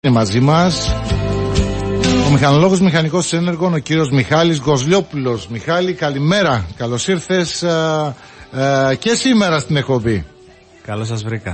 Είναι μαζί μας ο μηχανολόγος μηχανικός ένεργων, ο κύριος Μιχάλης Γκοσλιόπουλος. Μιχάλη, καλημέρα. Καλώς ήρθες και σήμερα στην εκπομπή. Καλώς σας βρήκα.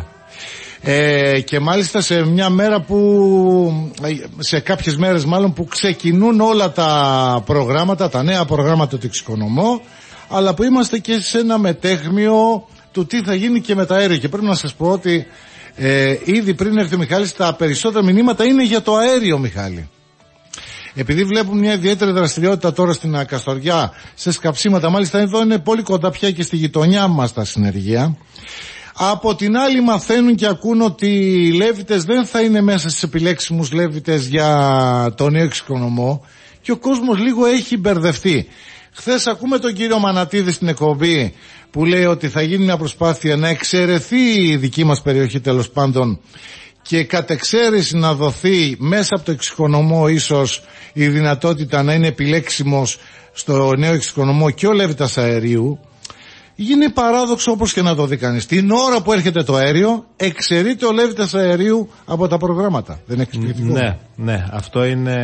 Και μάλιστα σε μια μέρα που, σε κάποιες μέρες μάλλον, που ξεκινούν όλα τα προγράμματα, τα νέα προγράμματα του εξοικονομώ, αλλά που είμαστε και σε ένα μετέχμιο του τι θα γίνει και με τα αέρια. Και πρέπει να σας πω ότι ήδη πριν έρθει ο Μιχάλης, τα περισσότερα μηνύματα είναι για το αέριο, Μιχάλη. Επειδή βλέπουμε μια ιδιαίτερη δραστηριότητα τώρα στην Καστοριά, σε σκαψίματα, μάλιστα εδώ είναι πολύ κοντά πια και στη γειτονιά μας τα συνεργεία. Από την άλλη μαθαίνουν και ακούν ότι οι Λέβητες δεν θα είναι μέσα στις επιλέξιμους Λέβητες για το νέο εξοικονομώ και ο κόσμος λίγο έχει μπερδευτεί. Χθες ακούμε τον κύριο Μανατίδη στην εκπομπή που λέει ότι θα γίνει μια προσπάθεια να εξαιρεθεί η δική μας περιοχή, τέλος πάντων, και κατ' εξαίρεση να δοθεί μέσα από το εξοικονομώ ίσως η δυνατότητα να είναι επιλέξιμος στο νέο εξοικονομώ και ο Λέβητας αερίου. Είναι παράδοξο όπως και να το δει κανείς. Την ώρα που έρχεται το αέριο, εξαιρείται ο Λέβητας αερίου από τα προγράμματα. Δεν είναι εκπληκτικό? Ναι, αυτό είναι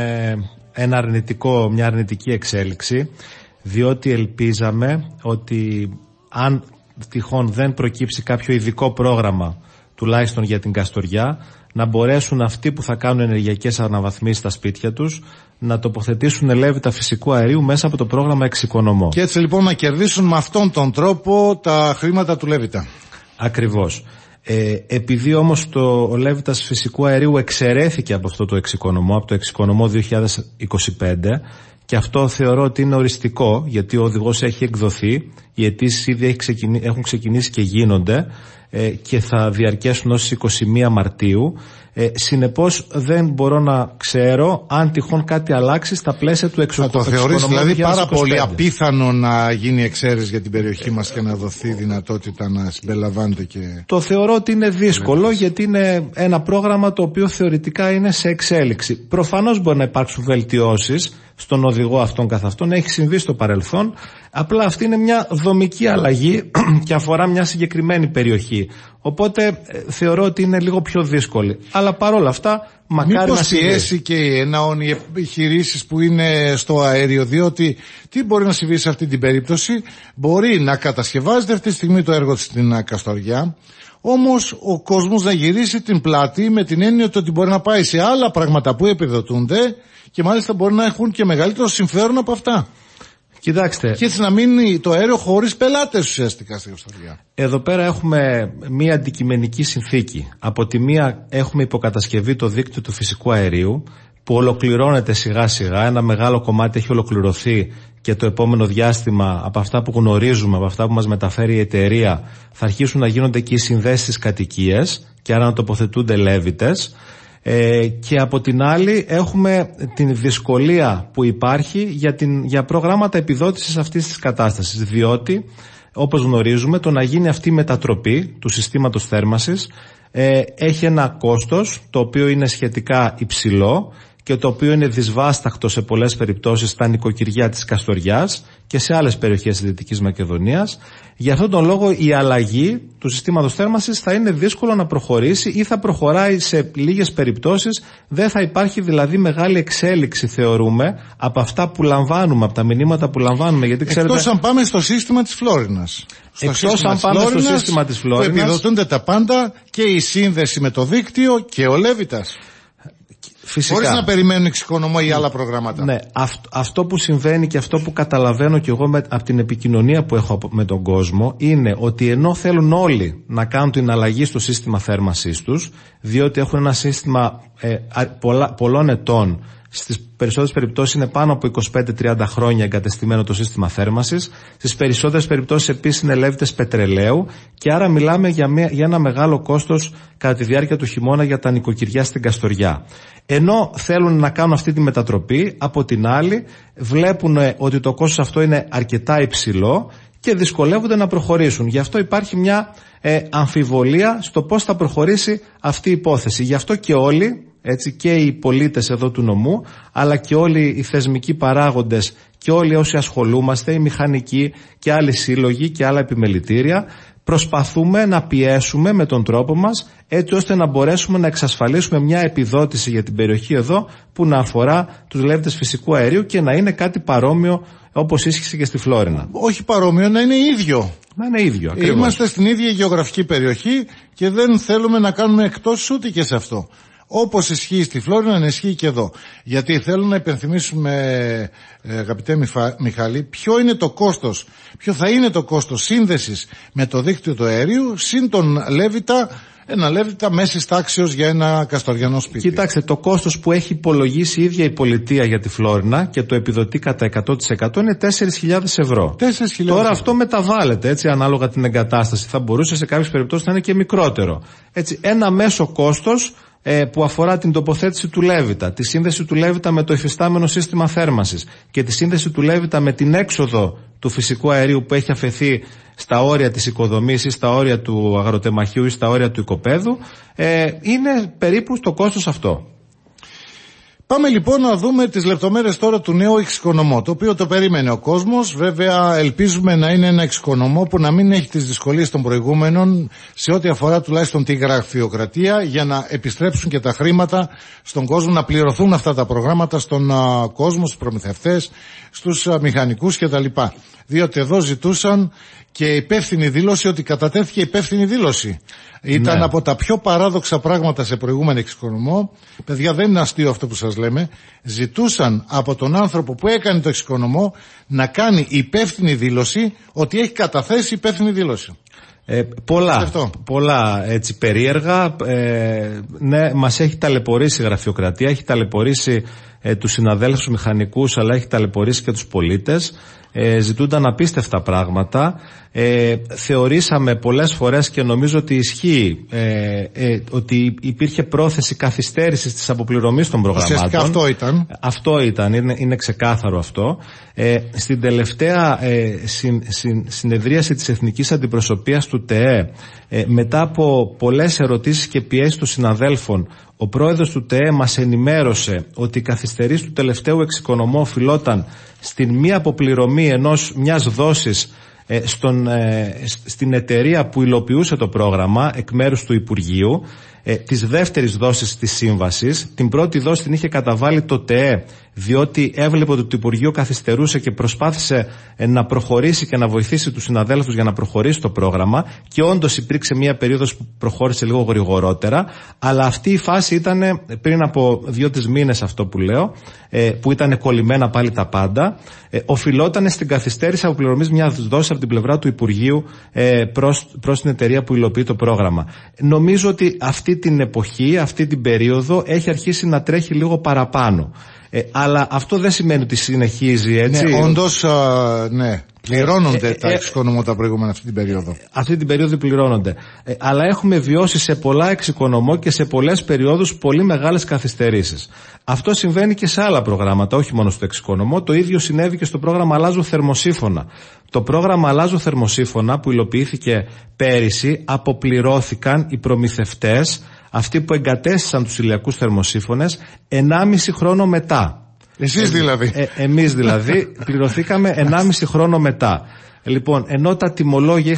μια αρνητική εξέλιξη, διότι ελπίζαμε ότι αν τυχόν δεν προκύψει κάποιο ειδικό πρόγραμμα, τουλάχιστον για την Καστοριά, να μπορέσουν αυτοί που θα κάνουν ενεργειακές αναβαθμίσεις στα σπίτια τους να τοποθετήσουν Λέβητα φυσικού αερίου μέσα από το πρόγραμμα εξοικονομώ. Και έτσι λοιπόν να κερδίσουν με αυτόν τον τρόπο τα χρήματα του Λέβητα. Ακριβώς. Επειδή όμως ο Λέβητας φυσικού αερίου εξαιρέθηκε από αυτό το εξοικονομώ, από το εξοικονομώ 2025, και αυτό θεωρώ ότι είναι οριστικό, γιατί ο οδηγός έχει εκδοθεί, οι αιτήσεις ήδη έχουν ξεκινήσει και γίνονται και θα διαρκέσουν ως 21 Μαρτίου. Συνεπώς δεν μπορώ να ξέρω αν τυχόν κάτι αλλάξει στα πλαίσια του εξοικονομού. Θα το θεωρείς δηλαδή πάρα πολύ απίθανο να γίνει εξαίρεση για την περιοχή μας και να δοθεί δυνατότητα να συμπεριλαμβάνεται και... Το θεωρώ ότι είναι δύσκολο, γιατί είναι ένα πρόγραμμα το οποίο θεωρητικά είναι σε εξέλιξη. Προφανώς μπορεί να υπάρξουν βελτιώσεις στον οδηγό αυτόν καθ' αυτόν, έχει συμβεί στο παρελθόν, απλά αυτή είναι μια δομική αλλαγή και αφορά μια συγκεκριμένη περιοχή. Οπότε θεωρώ ότι είναι λίγο πιο δύσκολη. Αλλά παρόλα αυτά, μακάρι να συμβεί. Μήπως πιέσει και εννοούν οι επιχειρήσεις που είναι στο αέριο, διότι τι μπορεί να συμβεί σε αυτή την περίπτωση? Μπορεί να κατασκευάζεται αυτή τη στιγμή το έργο στην Καστοριά, όμως ο κόσμος να γυρίσει την πλάτη με την έννοια ότι μπορεί να πάει σε άλλα πράγματα που επιδοτούνται και μάλιστα μπορεί να έχουν και μεγαλύτερο συμφέρον από αυτά. Κοιτάξτε. Και έτσι να μείνει το αέριο χωρίς πελάτες ουσιαστικά στην Καστοριά. Εδώ πέρα έχουμε μία αντικειμενική συνθήκη. Από τη μία έχουμε υποκατασκευή το δίκτυο του φυσικού αερίου που ολοκληρώνεται σιγά σιγά. Ένα μεγάλο κομμάτι έχει ολοκληρωθεί και το επόμενο διάστημα, από αυτά που γνωρίζουμε, από αυτά που μας μεταφέρει η εταιρεία, θα αρχίσουν να γίνονται και οι συνδέσεις στις κατοικίες και άρα να τοποθετούνται Λέβητες. Και από την άλλη έχουμε την δυσκολία που υπάρχει για προγράμματα επιδότησης αυτής της κατάστασης, διότι όπως γνωρίζουμε το να γίνει αυτή η μετατροπή του συστήματος θέρμασης έχει ένα κόστος το οποίο είναι σχετικά υψηλό και το οποίο είναι δυσβάσταχτο σε πολλές περιπτώσεις στα νοικοκυριά της Καστοριάς και σε άλλες περιοχές της Δυτικής Μακεδονίας. Γι' αυτόν τον λόγο η αλλαγή του συστήματος θέρμασης θα είναι δύσκολο να προχωρήσει ή θα προχωράει σε λίγες περιπτώσεις. Δεν θα υπάρχει δηλαδή μεγάλη εξέλιξη, θεωρούμε, από αυτά που λαμβάνουμε, από τα μηνύματα που λαμβάνουμε. Γιατί ξέρετε, εκτός αν πάμε στο σύστημα της Φλόρινας. Εκτός αν πάμε στο σύστημα της Φλόρινας, που επιδοτούνται τα πάντα και η σύνδεση με το δίκτυο και ο Λέβητας. Φυσικά. Χωρίς να περιμένουν εξοικονομώ ή άλλα προγράμματα. Ναι, αυτό που συμβαίνει και αυτό που καταλαβαίνω και εγώ από την επικοινωνία που έχω με τον κόσμο είναι ότι ενώ θέλουν όλοι να κάνουν την αλλαγή στο σύστημα θέρμασής τους, διότι έχουν ένα σύστημα πολλών ετών, στις περισσότερες περιπτώσεις είναι πάνω από 25-30 χρόνια εγκατεστημένο το σύστημα θέρμασης, στις περισσότερες περιπτώσεις επίσης είναι Λέβητες πετρελαίου και άρα μιλάμε για ένα μεγάλο κόστος κατά τη διάρκεια του χειμώνα για τα νοικοκυριά στην Καστοριά. Ενώ θέλουν να κάνουν αυτή τη μετατροπή, από την άλλη βλέπουν ότι το κόστος αυτό είναι αρκετά υψηλό και δυσκολεύονται να προχωρήσουν. Γι' αυτό υπάρχει μια αμφιβολία στο πώς θα προχωρήσει αυτή η υπόθεση. Γι' αυτό και όλοι, έτσι, και οι πολίτες εδώ του νομού, αλλά και όλοι οι θεσμικοί παράγοντες και όλοι όσοι ασχολούμαστε, οι μηχανικοί και άλλοι σύλλογοι και άλλα επιμελητήρια, προσπαθούμε να πιέσουμε με τον τρόπο μας, έτσι ώστε να μπορέσουμε να εξασφαλίσουμε μια επιδότηση για την περιοχή εδώ που να αφορά τους λέβητες φυσικού αερίου και να είναι κάτι παρόμοιο όπως ίσχυσε και στη Φλόρινα. Όχι παρόμοιο, να είναι ίδιο. Να είναι ίδιο, ακριβώς. Είμαστε στην ίδια γεωγραφική περιοχή και δεν θέλουμε να κάνουμε εκτός ούτε και σε αυτό. Όπως ισχύει στη Φλόρινα, να ισχύει και εδώ. Γιατί θέλω να υπενθυμίσουμε, αγαπητέ Μιχάλη, ποιο θα είναι το κόστος σύνδεσης με το δίκτυο του αερίου συν τον Λέβητα, ένα Λέβητα μέσης τάξεως για ένα καστοριανό σπίτι. Κοιτάξτε, το κόστος που έχει υπολογίσει η ίδια η πολιτεία για τη Φλόρινα και το επιδοτεί κατά 100% είναι 4.000 ευρώ. 4.000 Τώρα ευρώ. Αυτό μεταβάλλεται, έτσι, ανάλογα την εγκατάσταση. Θα μπορούσε σε κάποιες περιπτώσεις να είναι και μικρότερο. Έτσι, ένα μέσο κόστος που αφορά την τοποθέτηση του Λέβητα, τη σύνδεση του Λέβητα με το υφιστάμενο σύστημα θέρμανσης και τη σύνδεση του Λέβητα με την έξοδο του φυσικού αερίου που έχει αφαιθεί στα όρια της οικοδομής ή στα όρια του αγροτεμαχίου ή στα όρια του οικοπαίδου, είναι περίπου το κόστος αυτό. Πάμε λοιπόν να δούμε τις λεπτομέρειες τώρα του νέου εξοικονομώ, το οποίο το περίμενε ο κόσμος. Βέβαια ελπίζουμε να είναι ένα εξοικονομώ που να μην έχει τις δυσκολίες των προηγούμενων σε ό,τι αφορά τουλάχιστον τη γραφειοκρατία, για να επιστρέψουν και τα χρήματα στον κόσμο, να πληρωθούν αυτά τα προγράμματα στον κόσμο, στους προμηθευτές, στους μηχανικούς κτλ. Διότι εδώ ζητούσαν και υπεύθυνη δήλωση, ότι κατατέθηκε υπεύθυνη δήλωση. Ήταν από τα πιο παράδοξα πράγματα σε προηγούμενο εξοικονομώ. Παιδιά, δεν είναι αστείο αυτό που σας λέμε. Ζητούσαν από τον άνθρωπο που έκανε το εξοικονομώ να κάνει υπεύθυνη δήλωση, ότι έχει καταθέσει υπεύθυνη δήλωση. Πολλά έτσι περίεργα. Ναι, μας έχει ταλαιπωρήσει η γραφειοκρατία, έχει ταλαιπωρήσει τους συναδέλφους μηχανικούς, αλλά έχει ταλαιπωρήσει και τους πολίτες. Ζητούνταν απίστευτα πράγματα. Θεωρήσαμε πολλές φορές, και νομίζω ότι ισχύει, ότι υπήρχε πρόθεση καθυστέρησης της αποπληρωμής των προγραμμάτων. Ουσιαστικά αυτό ήταν, είναι ξεκάθαρο αυτό. Στην τελευταία συνεδρίαση της Εθνικής Αντιπροσωπείας του ΤΕΕ, μετά από πολλές ερωτήσεις και πιέσεις των συναδέλφων, ο πρόεδρος του ΤΕΕ μας ενημέρωσε ότι η καθυστερήση του τελευταίου εξοικονομώ οφειλόταν στην μη αποπληρωμή μιας δόσης στην εταιρεία που υλοποιούσε το πρόγραμμα εκ μέρους του Υπουργείου, της δεύτερης δόσης της σύμβασης. Την πρώτη δόση την είχε καταβάλει το ΤΕΕ, διότι έβλεπε ότι το Υπουργείο καθυστερούσε και προσπάθησε να προχωρήσει και να βοηθήσει τους συναδέλφους για να προχωρήσει το πρόγραμμα, και όντως υπήρξε μια περίοδος που προχώρησε λίγο γρηγορότερα, αλλά αυτή η φάση ήταν πριν από 2-3 μήνες, αυτό που λέω, που ήταν κολλημένα πάλι τα πάντα, οφειλόταν στην καθυστέρηση αποπληρωμής μιας δόσης από την πλευρά του Υπουργείου προς την εταιρεία που υλοποιεί το πρόγραμμα. Νομίζω ότι αυτή την εποχή, αυτή την περίοδο έχει αρχίσει να τρέχει λίγο παραπάνω. Αλλά αυτό δεν σημαίνει ότι συνεχίζει, έτσι. Ναι, όντως, ναι. Πληρώνονται τα εξοικονομώ τα προηγούμενα αυτή την περίοδο. Αυτή την περίοδο πληρώνονται. Αλλά έχουμε βιώσει σε πολλά εξοικονομώ και σε πολλές περιόδους πολύ μεγάλες καθυστερήσεις. Αυτό συμβαίνει και σε άλλα προγράμματα, όχι μόνο στο εξοικονομώ. Το ίδιο συνέβη και στο πρόγραμμα Αλλάζω Θερμοσύφωνα. Το πρόγραμμα Αλλάζω Θερμοσύφωνα που υλοποιήθηκε πέρυσι, αποπληρώθηκαν οι προμηθευτές, αυτοί που εγκατέστησαν τους ηλιακούς θερμοσύφωνες, 1,5 χρόνο μετά. Εσείς δηλαδή. Εμείς δηλαδή πληρωθήκαμε 1,5 χρόνο μετά. Λοιπόν, ενώ τα τιμολόγια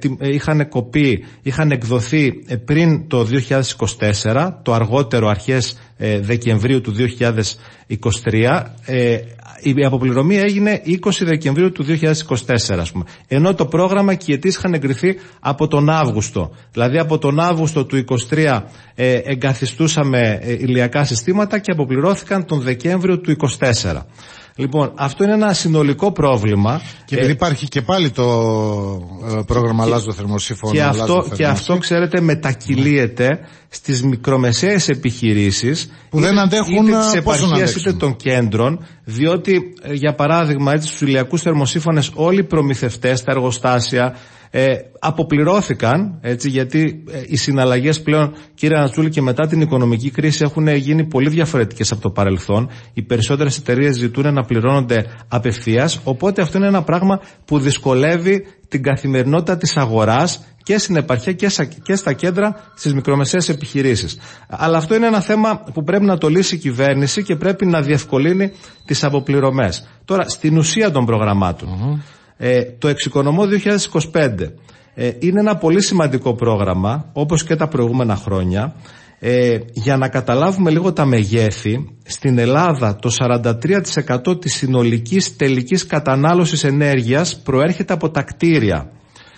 είχαν εκδοθεί πριν το 2024, το αργότερο αρχές Δεκεμβρίου του 2023, η αποπληρωμή έγινε 20 Δεκεμβρίου του 2024, ας πούμε. Ενώ το πρόγραμμα και οι αιτήσεις είχαν εγκριθεί από τον Αύγουστο. Δηλαδή από τον Αύγουστο του 2023 εγκαθιστούσαμε ηλιακά συστήματα και αποπληρώθηκαν τον Δεκέμβριο του 2024. Λοιπόν, αυτό είναι ένα συνολικό πρόβλημα. Και επειδή υπάρχει και πάλι το πρόγραμμα Αλλάζω Θερμοσύφωνα. Και αυτό, ξέρετε, μετακυλίεται στις μικρομεσαίες επιχειρήσεις που δεν αντέχουν, είτε της επαρχίας είτε των κέντρων, διότι, για παράδειγμα, έτσι, στους ηλιακούς θερμοσύφωνες όλοι οι προμηθευτές, τα εργοστάσια, αποπληρώθηκαν, έτσι, γιατί οι συναλλαγές πλέον, κύριε Αναστούλη, και μετά την οικονομική κρίση έχουν γίνει πολύ διαφορετικές από το παρελθόν. Οι περισσότερες εταιρείες ζητούν να πληρώνονται απευθείας, οπότε αυτό είναι ένα πράγμα που δυσκολεύει την καθημερινότητα της αγοράς και στην επαρχία και στα κέντρα, στις μικρομεσαίες επιχειρήσεις. Αλλά αυτό είναι ένα θέμα που πρέπει να το λύσει η κυβέρνηση και πρέπει να διευκολύνει τις αποπληρωμές. Τώρα, στην ουσία των προγραμμάτων. Το εξοικονομώ 2025 Είναι ένα πολύ σημαντικό πρόγραμμα, όπως και τα προηγούμενα χρόνια. Για να καταλάβουμε λίγο τα μεγέθη, στην Ελλάδα το 43% της συνολικής τελικής κατανάλωσης ενέργειας προέρχεται από τα κτίρια,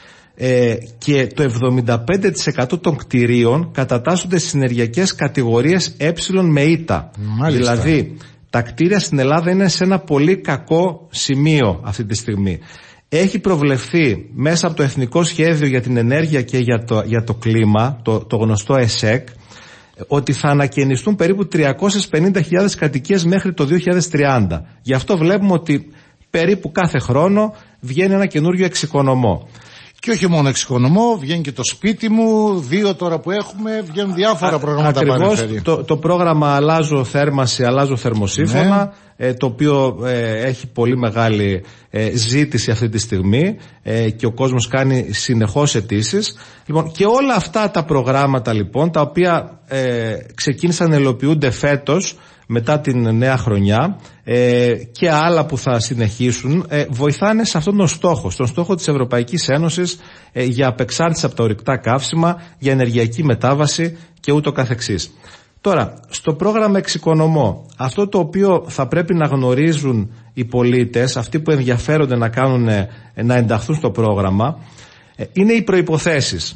και το 75% των κτιρίων κατατάσσονται στις ενεργειακές κατηγορίες Ε με Ι. Δηλαδή τα κτίρια στην Ελλάδα είναι σε ένα πολύ κακό σημείο αυτή τη στιγμή. Έχει προβλεφθεί μέσα από το Εθνικό Σχέδιο για την Ενέργεια και για το Κλίμα, το γνωστό ΕΣΕΚ, ότι θα ανακαινιστούν περίπου 350.000 κατοικίες μέχρι το 2030. Γι' αυτό βλέπουμε ότι περίπου κάθε χρόνο βγαίνει ένα καινούριο εξοικονομώ. Και όχι μόνο εξοικονομώ, βγαίνει και το σπίτι μου, 2 τώρα που έχουμε, βγαίνουν διάφορα προγράμματα. Ακριβώς, το πρόγραμμα Αλλάζω Θέρμαση, Αλλάζω Θερμοσύφωνα, ναι. Το οποίο έχει πολύ μεγάλη ζήτηση αυτή τη στιγμή, και ο κόσμος κάνει συνεχώς αιτήσεις. Λοιπόν, και όλα αυτά τα προγράμματα λοιπόν, τα οποία ξεκίνησαν να υλοποιούνται φέτος, μετά την νέα χρονιά, και άλλα που θα συνεχίσουν, βοηθάνε σε αυτόν τον στόχο, στον στόχο της Ευρωπαϊκής Ένωσης για απεξάρτηση από τα ορυκτά καύσιμα, για ενεργειακή μετάβαση και ούτω καθεξής. Τώρα, στο πρόγραμμα εξοικονομώ, αυτό το οποίο θα πρέπει να γνωρίζουν οι πολίτες, αυτοί που ενδιαφέρονται να ενταχθούν στο πρόγραμμα, είναι οι προϋποθέσεις.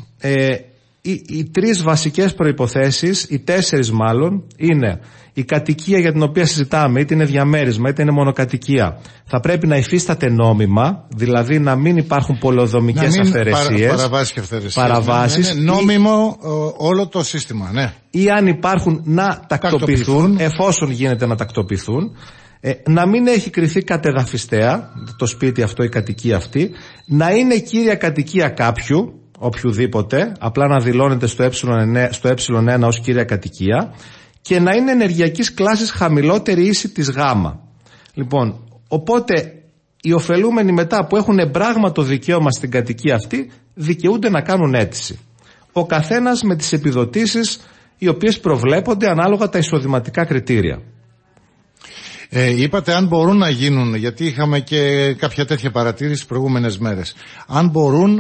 Οι 3 βασικές προϋποθέσεις, οι 4 μάλλον, είναι η κατοικία για την οποία συζητάμε, είτε είναι διαμέρισμα είτε είναι μονοκατοικία, θα πρέπει να υφίσταται νόμιμα, δηλαδή να μην υπάρχουν πολεοδομικές αυθαιρεσίες, παραβάσεις και αυθαιρεσίες, ναι, νόμιμο όλο το σύστημα, ναι. Ή αν υπάρχουν να τακτοποιηθούν, εφόσον γίνεται να τακτοποιηθούν, να μην έχει κριθεί κατεδαφιστέα το σπίτι αυτό, η κατοικία αυτή, να είναι κύρια κατοικία κάποιου, οποιουδήποτε, απλά να δηλώνεται στο ε1 ως κύρια κατοικία, και να είναι ενεργειακής κλάσης χαμηλότερη ίση της Γ. Λοιπόν, οπότε οι ωφελούμενοι μετά που έχουν εμπράγματο δικαίωμα στην κατοικία αυτή δικαιούνται να κάνουν αίτηση. Ο καθένας με τις επιδοτήσεις οι οποίες προβλέπονται ανάλογα τα εισοδηματικά κριτήρια. Είπατε αν μπορούν να γίνουν, γιατί είχαμε και κάποια τέτοια παρατήρηση τις προηγούμενες μέρες, αν μπορούν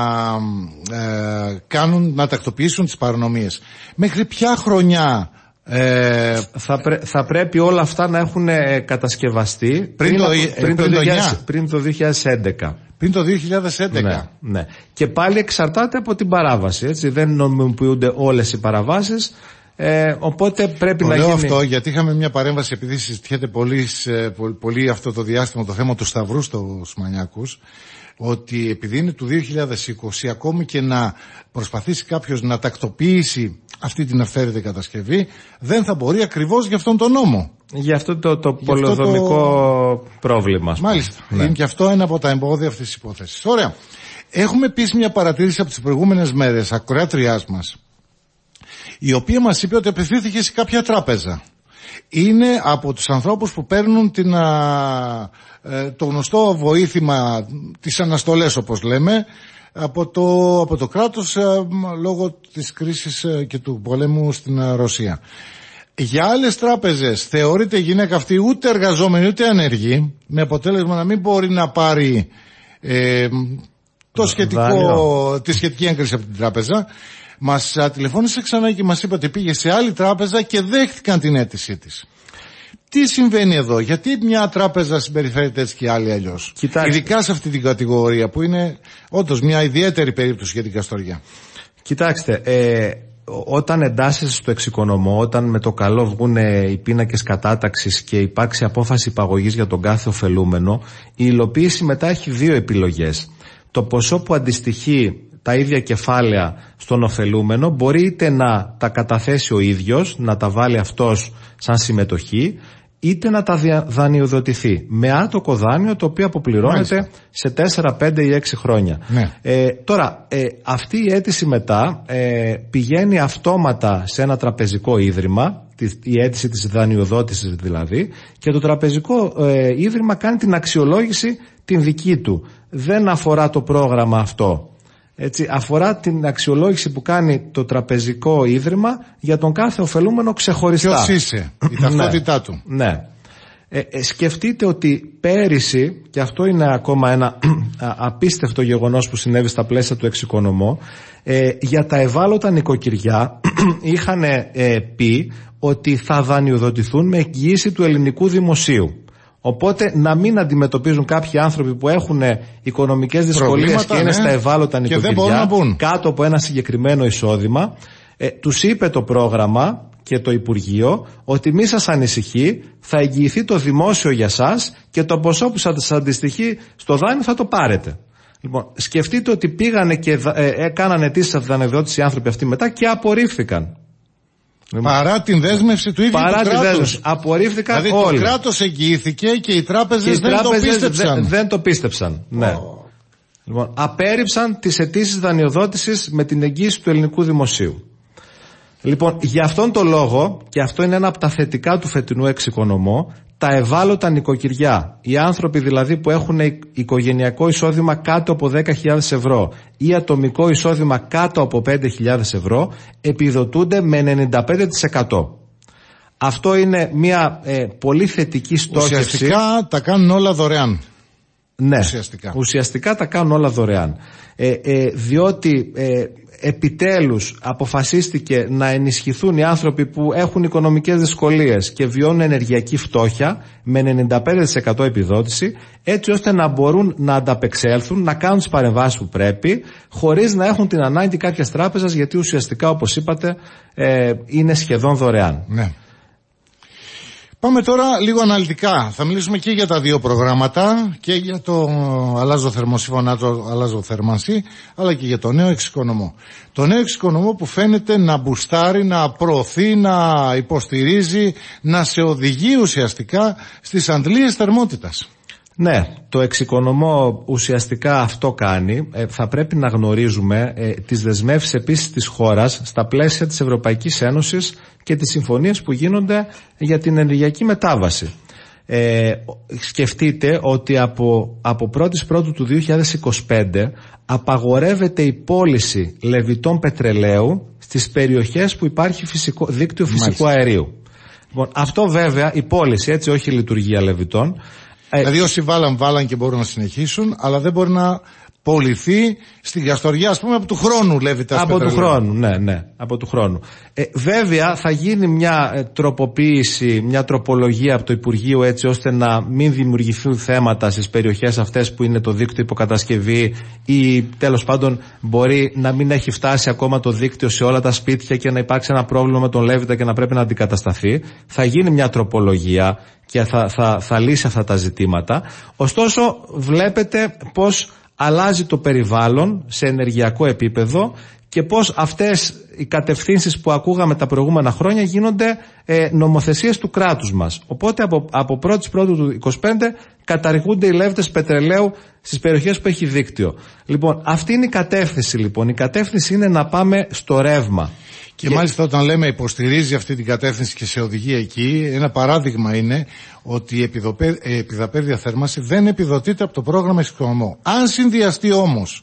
να τακτοποιήσουν τις παρανομίες. Μέχρι ποια χρονιά θα πρέπει όλα αυτά να έχουν κατασκευαστεί πριν το 2011. Πριν το 2011. Ναι. Και πάλι εξαρτάται από την παράβαση. Έτσι. Δεν νομιμοποιούνται όλες οι παραβάσεις. Οπότε πρέπει να γίνει. Λέω αυτό γιατί είχαμε μια παρέμβαση, επειδή συζητιέται πολύ αυτό το διάστημα το θέμα του Σταυρού στους Μανιάκους, ότι επειδή είναι του 2020, ακόμη και να προσπαθήσει κάποιος να τακτοποιήσει αυτή την αυθαίρετη κατασκευή, δεν θα μπορεί ακριβώς για αυτόν τον νόμο. Για αυτό το πολεοδομικό πρόβλημα. Μάλιστα. Ναι. Είναι και αυτό ένα από τα εμπόδια αυτής της υπόθεσης. Ωραία. Έχουμε επίσης μια παρατήρηση από τις προηγούμενες μέρες, ακροάτριάς μας, η οποία μας είπε ότι απευθύνθηκε σε κάποια τράπεζα. Είναι από τους ανθρώπους που παίρνουν το γνωστό βοήθημα, τις αναστολές όπως λέμε, από το κράτος λόγω της κρίσης και του πολέμου στην Ρωσία. Για άλλες τράπεζες θεωρείται η γυναίκα αυτή ούτε εργαζόμενη ούτε ανεργή, με αποτέλεσμα να μην μπορεί να πάρει τη σχετική έγκριση από την τράπεζα. Μας τηλεφώνησε ξανά και μας είπε ότι πήγε σε άλλη τράπεζα και δέχτηκαν την αίτησή της. Τι συμβαίνει εδώ, γιατί μια τράπεζα συμπεριφέρεται έτσι και άλλη αλλιώς? Ειδικά σε αυτή την κατηγορία που είναι όντως μια ιδιαίτερη περίπτωση για την Καστοριά. Κοιτάξτε, όταν εντάσσεσαι στο εξοικονομώ, όταν με το καλό βγουν οι πίνακες κατάταξης και υπάρξει απόφαση υπαγωγής για τον κάθε ωφελούμενο, η υλοποίηση μετά έχει 2 επιλογές. Το ποσό που αντιστοιχεί τα ίδια κεφάλαια στον ωφελούμενο μπορεί είτε να τα καταθέσει ο ίδιος, να τα βάλει αυτός σαν συμμετοχή, είτε να τα δανειοδοτηθεί με άτοκο δάνειο το οποίο αποπληρώνεται σε 4, 5 ή 6 χρόνια. Ναι. Τώρα, αυτή η αίτηση μετά πηγαίνει αυτόματα σε ένα τραπεζικό ίδρυμα, η αίτηση της δανειοδότησης δηλαδή, και το τραπεζικό ίδρυμα κάνει την αξιολόγηση την δική του. Δεν αφορά το πρόγραμμα αυτό. Έτσι, αφορά την αξιολόγηση που κάνει το τραπεζικό ίδρυμα για τον κάθε ωφελούμενο ξεχωριστά. Ποιος είσαι, η ταυτότητά του. Ναι. Σκεφτείτε ότι πέρυσι, και αυτό είναι ακόμα ένα απίστευτο γεγονός που συνέβη στα πλαίσια του εξοικονομώ, για τα ευάλωτα νοικοκυριά είχαν πει ότι θα δανειοδοτηθούν με εγγύηση του ελληνικού δημοσίου. Οπότε να μην αντιμετωπίζουν κάποιοι άνθρωποι που έχουν οικονομικές δυσκολίες και είναι στα ευάλωτα νοικοκυριά κάτω από ένα συγκεκριμένο εισόδημα. Τους είπε το πρόγραμμα και το Υπουργείο ότι μη σας ανησυχεί, θα εγγυηθεί το δημόσιο για σας και το ποσό που σας αντιστοιχεί στο δάνειο θα το πάρετε. Λοιπόν, σκεφτείτε ότι πήγανε και έκαναν αιτήσεις δανειοδότηση οι άνθρωποι αυτοί μετά και απορρίφθηκαν. Παρά την δέσμευση του ίδιου του κράτους. Απορρίφθηκαν δηλαδή όλοι. Το κράτος εγγυήθηκε και οι τράπεζες δεν το πίστεψαν. Δεν το πίστεψαν. Ναι. Λοιπόν, απέρριψαν τις αιτήσεις δανειοδότησης με την εγγύηση του ελληνικού δημοσίου. Λοιπόν, για αυτόν τον λόγο, και αυτό είναι ένα από τα θετικά του φετινού εξοικονομώ, τα ευάλωτα νοικοκυριά, οι άνθρωποι δηλαδή που έχουν οικογενειακό εισόδημα κάτω από 10.000 ευρώ ή ατομικό εισόδημα κάτω από 5.000 ευρώ, επιδοτούνται με 95%. Αυτό είναι μια πολύ θετική στόχευση. Ουσιαστικά τα κάνουν όλα δωρεάν. Ναι, ουσιαστικά τα κάνουν όλα δωρεάν. Διότι επιτέλους αποφασίστηκε να ενισχυθούν οι άνθρωποι που έχουν οικονομικές δυσκολίες και βιώνουν ενεργειακή φτώχεια με 95% επιδότηση, έτσι ώστε να μπορούν να ανταπεξέλθουν, να κάνουν τις παρεμβάσεις που πρέπει, χωρίς να έχουν την ανάγκη κάποιας τράπεζας, γιατί ουσιαστικά, όπως είπατε, είναι σχεδόν δωρεάν. Ναι. Πάμε τώρα λίγο αναλυτικά. Θα μιλήσουμε και για τα δύο προγράμματα, και για το αλλάζω θερμοσύμφωνα, το αλλάζω θέρμανση, αλλά και για το νέο εξοικονομώ. Το νέο εξοικονομώ που φαίνεται να μπουστάρει, να προωθεί, να υποστηρίζει, να σε οδηγεί ουσιαστικά στις αντλίες θερμότητας. Ναι, το εξοικονομώ ουσιαστικά αυτό κάνει. Θα πρέπει να γνωρίζουμε τις δεσμεύσεις επίσης της χώρας στα πλαίσια της Ευρωπαϊκής Ένωσης και τις συμφωνίες που γίνονται για την ενεργειακή μετάβαση. Σκεφτείτε ότι από 1η Πρώτου του 2025 απαγορεύεται η πώληση λεβιτών πετρελαίου στις περιοχές που υπάρχει δίκτυο φυσικού αερίου. Λοιπόν, αυτό βέβαια, η πώληση, έτσι, όχι η λειτουργία λεβιτών. Δηλαδή όσοι βάλαν και μπορούν να συνεχίσουν, αλλά δεν μπορεί να πωληθεί στην Καστοριά, ας πούμε, από του χρόνου λέβητας πετρελαίου. Από του χρόνου, ναι, από του χρόνου. Βέβαια θα γίνει μια τροποποίηση, μια τροπολογία από το Υπουργείο, έτσι ώστε να μην δημιουργηθούν θέματα στις περιοχές αυτές που είναι το δίκτυο υποκατασκευή, ή τέλος πάντων μπορεί να μην έχει φτάσει ακόμα το δίκτυο σε όλα τα σπίτια και να υπάρξει ένα πρόβλημα με τον λέβητα και να πρέπει να αντικατασταθεί. Θα γίνει μια τροπολογία και θα λύσει αυτά τα ζητήματα. Ωστόσο βλέπετε πως αλλάζει το περιβάλλον σε ενεργειακό επίπεδο και πως αυτές οι κατευθύνσεις που ακούγαμε τα προηγούμενα χρόνια γίνονται νομοθεσίες του κράτους μας. Οπότε από 1η Πρώτου του 2025 καταργούνται οι λέβητες πετρελαίου στις περιοχές που έχει δίκτυο. Λοιπόν, αυτή είναι η κατεύθυνση λοιπόν. Η κατεύθυνση είναι να πάμε στο ρεύμα. Και μάλιστα όταν λέμε υποστηρίζει αυτή την κατεύθυνση και σε οδηγεί εκεί, ένα παράδειγμα είναι ότι η επιδαπέδια θέρμανση δεν επιδοτείται από το πρόγραμμα εξοικονομώ. Αν συνδυαστεί όμως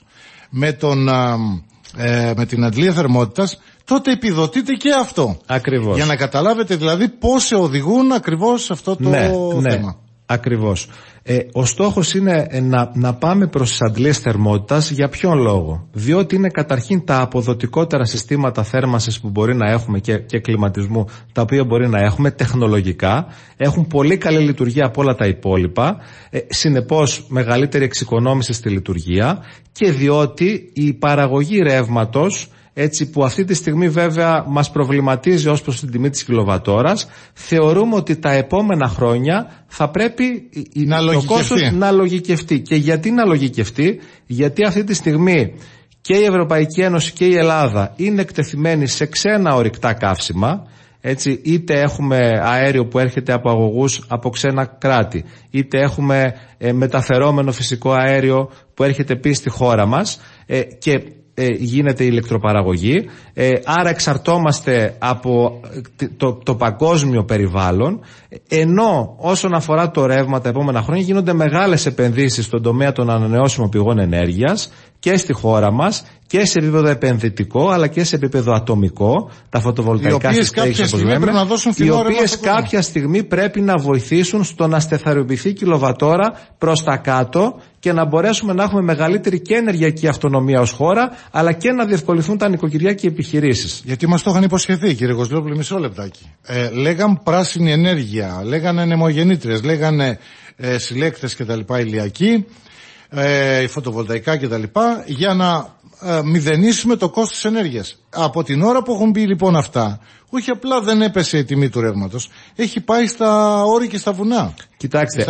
με την αντλία θερμότητας, τότε επιδοτείται και αυτό. Ακριβώς. Για να καταλάβετε δηλαδή πώς σε οδηγούν ακριβώς σε αυτό το θέμα. Ακριβώς. Ο στόχος είναι να πάμε προς τις αντλίες θερμότητας. Για ποιον λόγο? Διότι είναι καταρχήν τα αποδοτικότερα συστήματα θέρμανσης που μπορεί να έχουμε και κλιματισμού, τα οποία μπορεί να έχουμε τεχνολογικά, έχουν πολύ καλή λειτουργία από όλα τα υπόλοιπα, συνεπώς μεγαλύτερη εξοικονόμηση στη λειτουργία, και διότι η παραγωγή ρεύματος, έτσι που αυτή τη στιγμή βέβαια μας προβληματίζει ως προς την τιμή της κιλοβατόρας, θεωρούμε ότι τα επόμενα χρόνια θα πρέπει το κόστος να λογικευτεί. Και γιατί να λογικευτεί? Γιατί αυτή τη στιγμή και η Ευρωπαϊκή Ένωση και η Ελλάδα είναι εκτεθειμένοι σε ξένα ορυκτά καύσιμα, έτσι, είτε έχουμε αέριο που έρχεται από αγωγούς από ξένα κράτη, είτε έχουμε μεταφερόμενο φυσικό αέριο που έρχεται επίσης στη χώρα μας και γίνεται η ηλεκτροπαραγωγή, άρα εξαρτώμαστε από το παγκόσμιο περιβάλλον, ενώ όσον αφορά το ρεύμα τα επόμενα χρόνια γίνονται μεγάλες επενδύσεις στον τομέα των ανανεώσιμων πηγών ενέργειας και στη χώρα μας και σε επίπεδο επενδυτικό αλλά και σε επίπεδο ατομικό, τα φωτοβολταϊκά συστήματα, οι οποίες κάποια στιγμή πρέπει να βοηθήσουν στο να στεθεροποιηθεί η κιλοβατόρα προς τα κάτω και να μπορέσουμε να έχουμε μεγαλύτερη και ενεργειακή αυτονομία ως χώρα, αλλά και να διευκολυνθούν τα νοικοκυριά και οι επιχειρήσεις. Γιατί μας το είχαν υποσχεθεί, κύριε Κοσλόπουλο, μισό λεπτάκι. Λέγαν πράσινη ενέργεια, λέγανε νεμογεννήτριες, λέγανε συλλέκτες κτλ. Ηλιακοί, φωτοβολταϊκά κτλ. Για να μηδενίσουμε το κόστος της ενέργειας. Από την ώρα που έχουν μπει λοιπόν αυτά, όχι απλά δεν έπεσε η τιμή του ρεύματος, έχει πάει στα όρη και στα βουνά. Κοιτάξτε,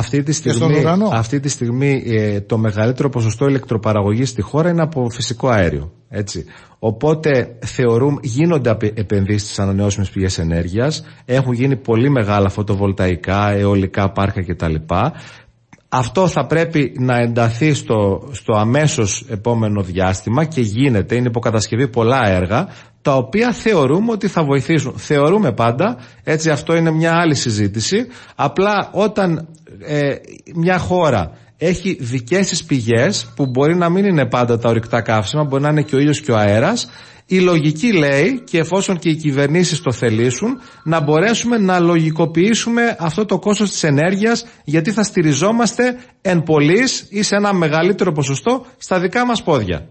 αυτή τη στιγμή το μεγαλύτερο ποσοστό ηλεκτροπαραγωγής στη χώρα είναι από φυσικό αέριο. Έτσι. Οπότε γίνονται επενδύσεις στις ανανεώσιμες πηγές ενέργειας, έχουν γίνει πολύ μεγάλα φωτοβολταϊκά, αιωλικά πάρκα κτλ. Αυτό θα πρέπει να ενταθεί στο αμέσως επόμενο διάστημα και γίνεται, είναι υποκατασκευή πολλά έργα, τα οποία θεωρούμε ότι θα βοηθήσουν. Θεωρούμε πάντα, έτσι, αυτό είναι μια άλλη συζήτηση. Απλά όταν μια χώρα έχει δικές της πηγές, που μπορεί να μην είναι πάντα τα ορυκτά καύσιμα, μπορεί να είναι και ο ήλιος και ο αέρας, η λογική λέει, και εφόσον και οι κυβερνήσεις το θελήσουν, να μπορέσουμε να λογικοποιήσουμε αυτό το κόστος της ενέργειας, γιατί θα στηριζόμαστε εν πολλοίς ή σε ένα μεγαλύτερο ποσοστό στα δικά μας πόδια.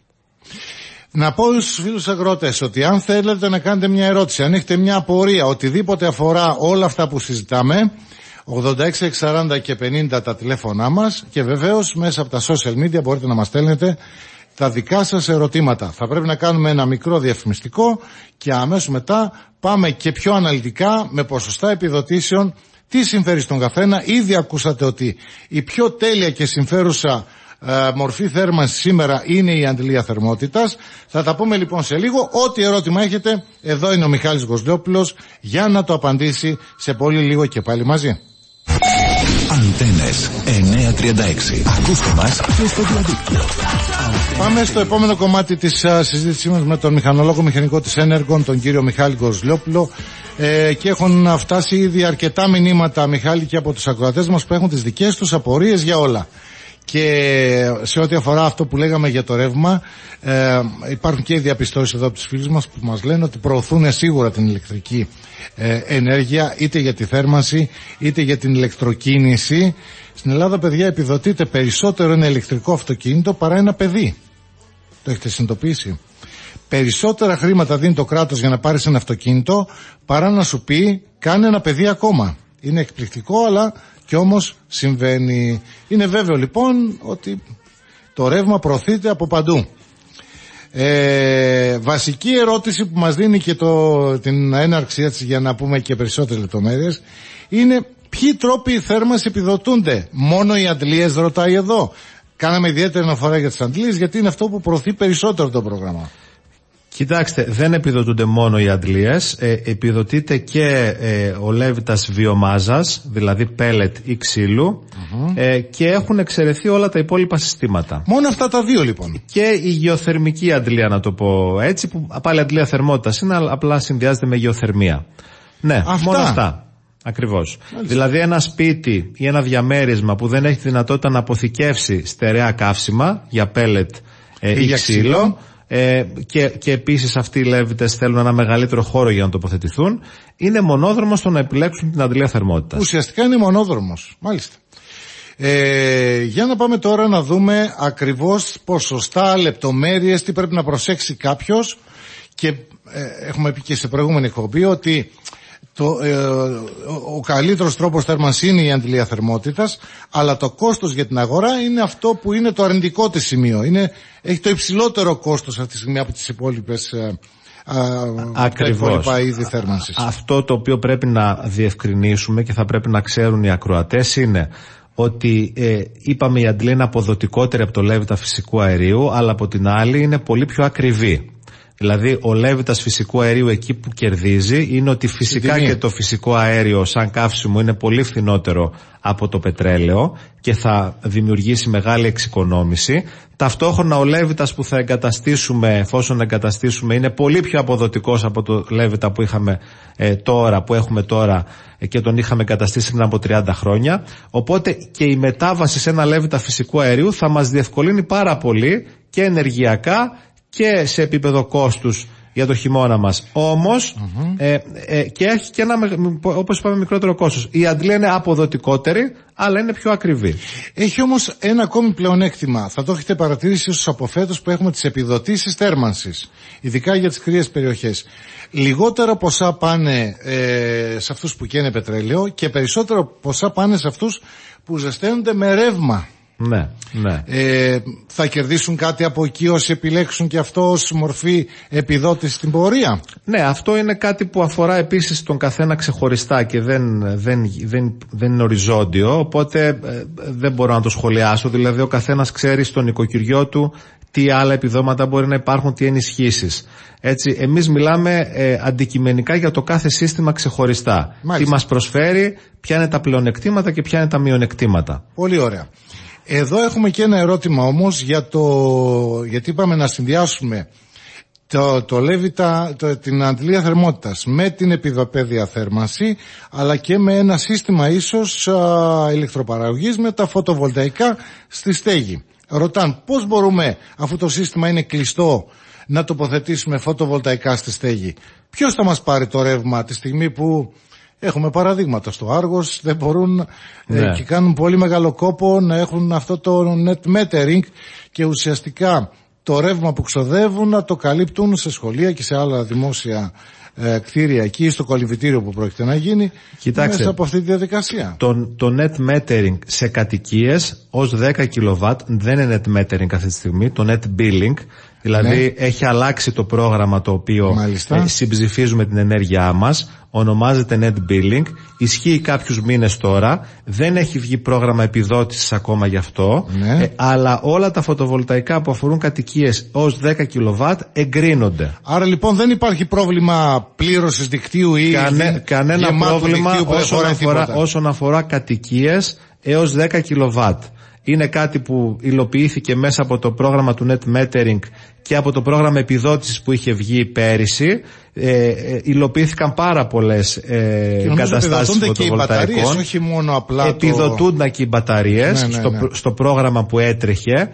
Να πω στους φίλους αγρότες ότι αν θέλετε να κάνετε μια ερώτηση, αν έχετε μια απορία, οτιδήποτε αφορά όλα αυτά που συζητάμε, 86 40 και 50 τα τηλέφωνά μας, και βεβαίως μέσα από τα social media μπορείτε να μας στέλνετε τα δικά σας ερωτήματα. Θα πρέπει να κάνουμε ένα μικρό διαφημιστικό και αμέσως μετά πάμε και πιο αναλυτικά με ποσοστά επιδοτήσεων, τι συμφέρει στον καθένα. Ήδη ακούσατε ότι η πιο τέλεια και συμφέρουσα μορφή θέρμανσης σήμερα είναι η αντλία θερμότητας. Θα τα πούμε λοιπόν σε λίγο. Ό,τι ερώτημα έχετε, εδώ είναι ο Μιχάλης Κοσλόπουλος για να το απαντήσει σε πολύ λίγο, και πάλι μαζί. Αντένες 936. Ακούστε μας και στο διαδίκτυο. Πάμε στο επόμενο κομμάτι της συζήτησής μας με τον μηχανολόγο μηχανικό της Energon, τον κύριο Μιχάλη Κοσλόπουλο, και έχουν φτάσει ήδη αρκετά μηνύματα, Μιχάλη, και από τους ακροατές μας που έχουν τις δικές τους απορίες για όλα. Και σε ό,τι αφορά αυτό που λέγαμε για το ρεύμα, υπάρχουν και οι διαπιστώσεις εδώ από τους φίλους μας που μας λένε ότι προωθούν σίγουρα την ηλεκτρική ενέργεια, είτε για τη θέρμανση είτε για την ηλεκτροκίνηση. Στην Ελλάδα, παιδιά, επιδοτείται περισσότερο ένα ηλεκτρικό αυτοκίνητο παρά ένα παιδί. Το έχετε συνειδητοποιήσει? Περισσότερα χρήματα δίνει το κράτος για να πάρεις ένα αυτοκίνητο παρά να σου πει κάνε ένα παιδί ακόμα. Είναι εκπληκτικό, αλλά κι όμως συμβαίνει. Είναι βέβαιο λοιπόν ότι το ρεύμα προωθείται από παντού. Βασική ερώτηση που μας δίνει και την έναρξη, έτσι, για να πούμε και περισσότερες λεπτομέρειες, είναι ποιοι τρόποι θέρμανση επιδοτούνται? Μόνο οι αντλίες, ρωτάει εδώ. Κάναμε ιδιαίτερη αναφορά για τις αντλίες, γιατί είναι αυτό που προωθεί περισσότερο το πρόγραμμα. Κοιτάξτε, δεν επιδοτούνται μόνο οι αντλίες, επιδοτείται και ο λέβητας βιομάζας, δηλαδή πέλετ ή ξύλου, και έχουν εξαιρεθεί όλα τα υπόλοιπα συστήματα. Μόνο αυτά τα δύο λοιπόν. Και η γεωθερμική αντλία, να το πω έτσι, που πάλι αντλία θερμότητας είναι, αλλά απλά συνδυάζεται με γεωθερμία. Ναι, μόνο αυτά. Ακριβώς. Δηλαδή ένα σπίτι ή ένα διαμέρισμα που δεν έχει δυνατότητα να αποθηκεύσει στερεά καύσιμα για πέλετ ή ξύλο, και επίσης αυτοί οι λέβητες θέλουν ένα μεγαλύτερο χώρο για να τοποθετηθούν, είναι μονόδρομος στο να επιλέξουν την αντλία θερμότητας. Ουσιαστικά είναι μονόδρομος. Μάλιστα. Για να πάμε τώρα να δούμε ακριβώς ποσοστά, λεπτομέρειες, τι πρέπει να προσέξει κάποιος, και έχουμε πει και σε προηγούμενη εκπομπή ότι ο καλύτερος τρόπος θέρμανσης είναι η αντλία θερμότητας, αλλά το κόστος για την αγορά είναι αυτό που είναι το αρνητικό της σημείο. Έχει το υψηλότερο κόστος αυτή τη στιγμή από τις υπόλοιπες είδη θέρμανσης. Αυτό το οποίο πρέπει να διευκρινίσουμε και θα πρέπει να ξέρουν οι ακροατές είναι ότι είπαμε η αντλία είναι αποδοτικότερη από το λέβητα φυσικού αερίου, αλλά από την άλλη είναι πολύ πιο ακριβή. Δηλαδή ο λέβητας φυσικού αερίου εκεί που κερδίζει είναι ότι φυσικά και το φυσικό αέριο σαν καύσιμο είναι πολύ φθηνότερο από το πετρέλαιο και θα δημιουργήσει μεγάλη εξοικονόμηση. Ταυτόχρονα ο λέβητας που θα εγκαταστήσουμε, εφόσον εγκαταστήσουμε, είναι πολύ πιο αποδοτικός από το λέβητα που είχαμε που έχουμε τώρα και τον είχαμε εγκαταστήσει πριν από 30 χρόνια. Οπότε και η μετάβαση σε ένα λέβητα φυσικού αερίου θα μας διευκολύνει πάρα πολύ και ενεργειακά και σε επίπεδο κόστους για το χειμώνα μας. Όμως και έχει και ένα, όπως είπαμε, μικρότερο κόστος. Η αντλία είναι αποδοτικότερη, αλλά είναι πιο ακριβή. Έχει όμως ένα ακόμη πλεονέκτημα. Θα το έχετε παρατηρήσει ίσως από φέτος που έχουμε τις επιδοτήσεις θέρμανσης, ειδικά για τις κρύες περιοχές. Λιγότερα ποσά πάνε σε αυτούς που καίνε πετρέλαιο και περισσότερο ποσά πάνε σε αυτούς που ζεσταίνονται με ρεύμα. Ναι, ναι. Θα κερδίσουν κάτι από εκεί όσοι επιλέξουν και αυτό ως μορφή επιδότηση στην πορεία? Ναι, αυτό είναι κάτι που αφορά επίσης τον καθένα ξεχωριστά και δεν είναι οριζόντιο, οπότε δεν μπορώ να το σχολιάσω. Δηλαδή ο καθένας ξέρει στο νοικοκυριό του τι άλλα επιδόματα μπορεί να υπάρχουν, τι ενισχύσεις. Έτσι, εμείς μιλάμε αντικειμενικά για το κάθε σύστημα ξεχωριστά. Μάλιστα. Τι μας προσφέρει, ποια είναι τα πλεονεκτήματα και ποια είναι τα μειονεκτήματα. Πολύ ωραία. Εδώ έχουμε και ένα ερώτημα όμως γιατί είπαμε να συνδυάσουμε το Levita, την αντλία θερμότητας με την επιδοπαίδεια θέρμανση, αλλά και με ένα σύστημα ίσως ηλεκτροπαραγωγής με τα φωτοβολταϊκά στη στέγη. Ρωτάν πώς μπορούμε, αφού το σύστημα είναι κλειστό, να τοποθετήσουμε φωτοβολταϊκά στη στέγη? Ποιος θα μας πάρει το ρεύμα τη στιγμή που έχουμε παραδείγματα στο Άργος, δεν μπορούν και κάνουν πολύ μεγάλο κόπο να έχουν αυτό το net metering και ουσιαστικά το ρεύμα που ξοδεύουν να το καλύπτουν σε σχολεία και σε άλλα δημόσια κτίρια εκεί στο κολυμβητήριο που πρόκειται να γίνει. Κοιτάξτε, μέσα από αυτή τη διαδικασία. Το net metering σε κατοικίες ως 10 kW δεν είναι net metering αυτή τη στιγμή, το net billing. Δηλαδή έχει αλλάξει το πρόγραμμα το οποίο συμψηφίζουμε την ενέργειά μας, ονομάζεται net billing, ισχύει κάποιους μήνες τώρα, δεν έχει βγει πρόγραμμα επιδότησης ακόμα γι' αυτό, αλλά όλα τα φωτοβολταϊκά που αφορούν κατοικίες ως 10 kW εγκρίνονται. Άρα λοιπόν δεν υπάρχει πρόβλημα πλήρωσης δικτύου ή κανένα πρόβλημα όσον αφορά κατοικίες έως 10 kW. Είναι κάτι που υλοποιήθηκε μέσα από το πρόγραμμα του net metering και από το πρόγραμμα επιδότησης που είχε βγει πέρυσι. Υλοποιήθηκαν πάρα πολλές εγκαταστάσεις φωτοβολταϊκών. Όχι μόνο απλά επιδοτούνταν και οι μπαταρίες στο πρόγραμμα που έτρεχε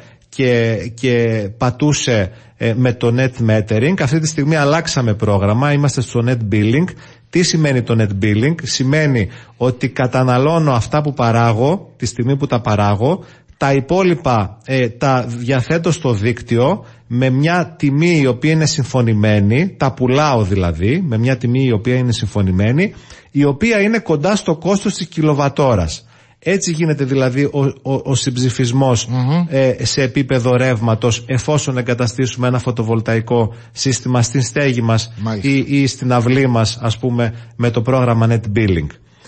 και πατούσε με το net metering. Αυτή τη στιγμή αλλάξαμε πρόγραμμα, είμαστε στο net billing. Τι σημαίνει το net billing? Σημαίνει ότι καταναλώνω αυτά που παράγω τη στιγμή που τα παράγω, τα υπόλοιπα τα διαθέτω στο δίκτυο με μια τιμή η οποία είναι συμφωνημένη, τα πουλάω δηλαδή με μια τιμή η οποία είναι συμφωνημένη, η οποία είναι κοντά στο κόστος της κιλοβατόρας. Έτσι γίνεται δηλαδή ο συμψηφισμός σε επίπεδο ρεύματος, εφόσον εγκαταστήσουμε ένα φωτοβολταϊκό σύστημα στην στέγη μας ή στην αυλή μας, ας πούμε, με το πρόγραμμα net billing.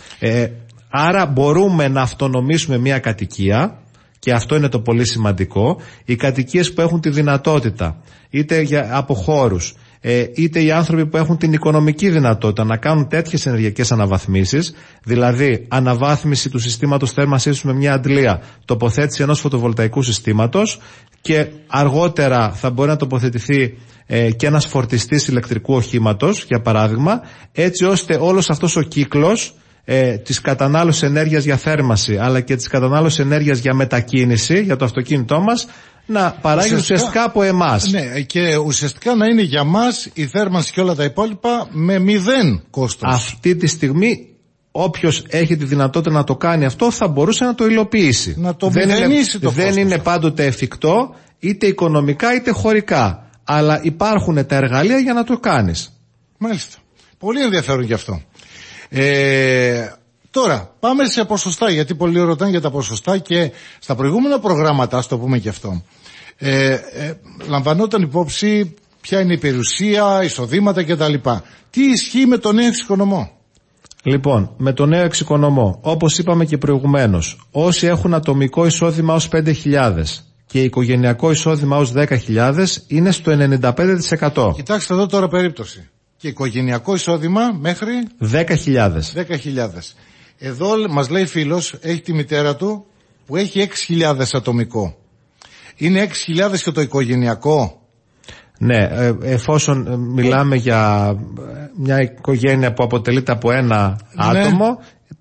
Άρα μπορούμε να αυτονομήσουμε μια κατοικία, και αυτό είναι το πολύ σημαντικό. Οι κατοικίες που έχουν τη δυνατότητα, είτε από χώρους, είτε οι άνθρωποι που έχουν την οικονομική δυνατότητα να κάνουν τέτοιες ενεργειακές αναβαθμίσεις, δηλαδή αναβάθμιση του συστήματος θέρμανσής τους με μια αντλία, τοποθέτηση ενός φωτοβολταϊκού συστήματος, και αργότερα θα μπορεί να τοποθετηθεί και ένας φορτιστής ηλεκτρικού οχήματος, για παράδειγμα, έτσι ώστε όλος αυτός ο κύκλος της κατανάλωσης ενέργειας για θέρμανση αλλά και της κατανάλωσης ενέργειας για μετακίνηση για το αυτοκίνητό μας να παράγει ουσιαστικά από εμάς. Ναι, και ουσιαστικά να είναι για μας η θέρμανση και όλα τα υπόλοιπα με 0 κόστος. Αυτή τη στιγμή όποιος έχει τη δυνατότητα να το κάνει αυτό θα μπορούσε να το υλοποιήσει. Να το μηδενίσει το κόστος. Δεν είναι πάντοτε εφικτό είτε οικονομικά είτε χωρικά, αλλά υπάρχουν τα εργαλεία για να το κάνεις. Μάλιστα. Πολύ ενδιαφέρον γι' αυτό. Τώρα πάμε σε ποσοστά, γιατί πολλοί ρωτάνε για τα ποσοστά και στα προηγούμενα προγράμματα, ας το πούμε και αυτό, λαμβανόταν υπόψη ποια είναι η περιουσία, εισοδήματα κτλ. Τι ισχύει με τον νέο εξοικονομό? Λοιπόν, με τον νέο εξοικονομό, όπως είπαμε και προηγουμένως, όσοι έχουν ατομικό εισόδημα ως 5.000 και οικογενειακό εισόδημα ως 10.000 είναι στο 95%. Κοιτάξτε εδώ τώρα περίπτωση. Και οικογενειακό εισόδημα μέχρι 10.000. Εδώ μας λέει φίλος, έχει τη μητέρα του που έχει 6.000 ατομικό. Είναι 6.000 και το οικογενειακό? Ναι, εφόσον μιλάμε για μια οικογένεια που αποτελείται από ένα άτομο,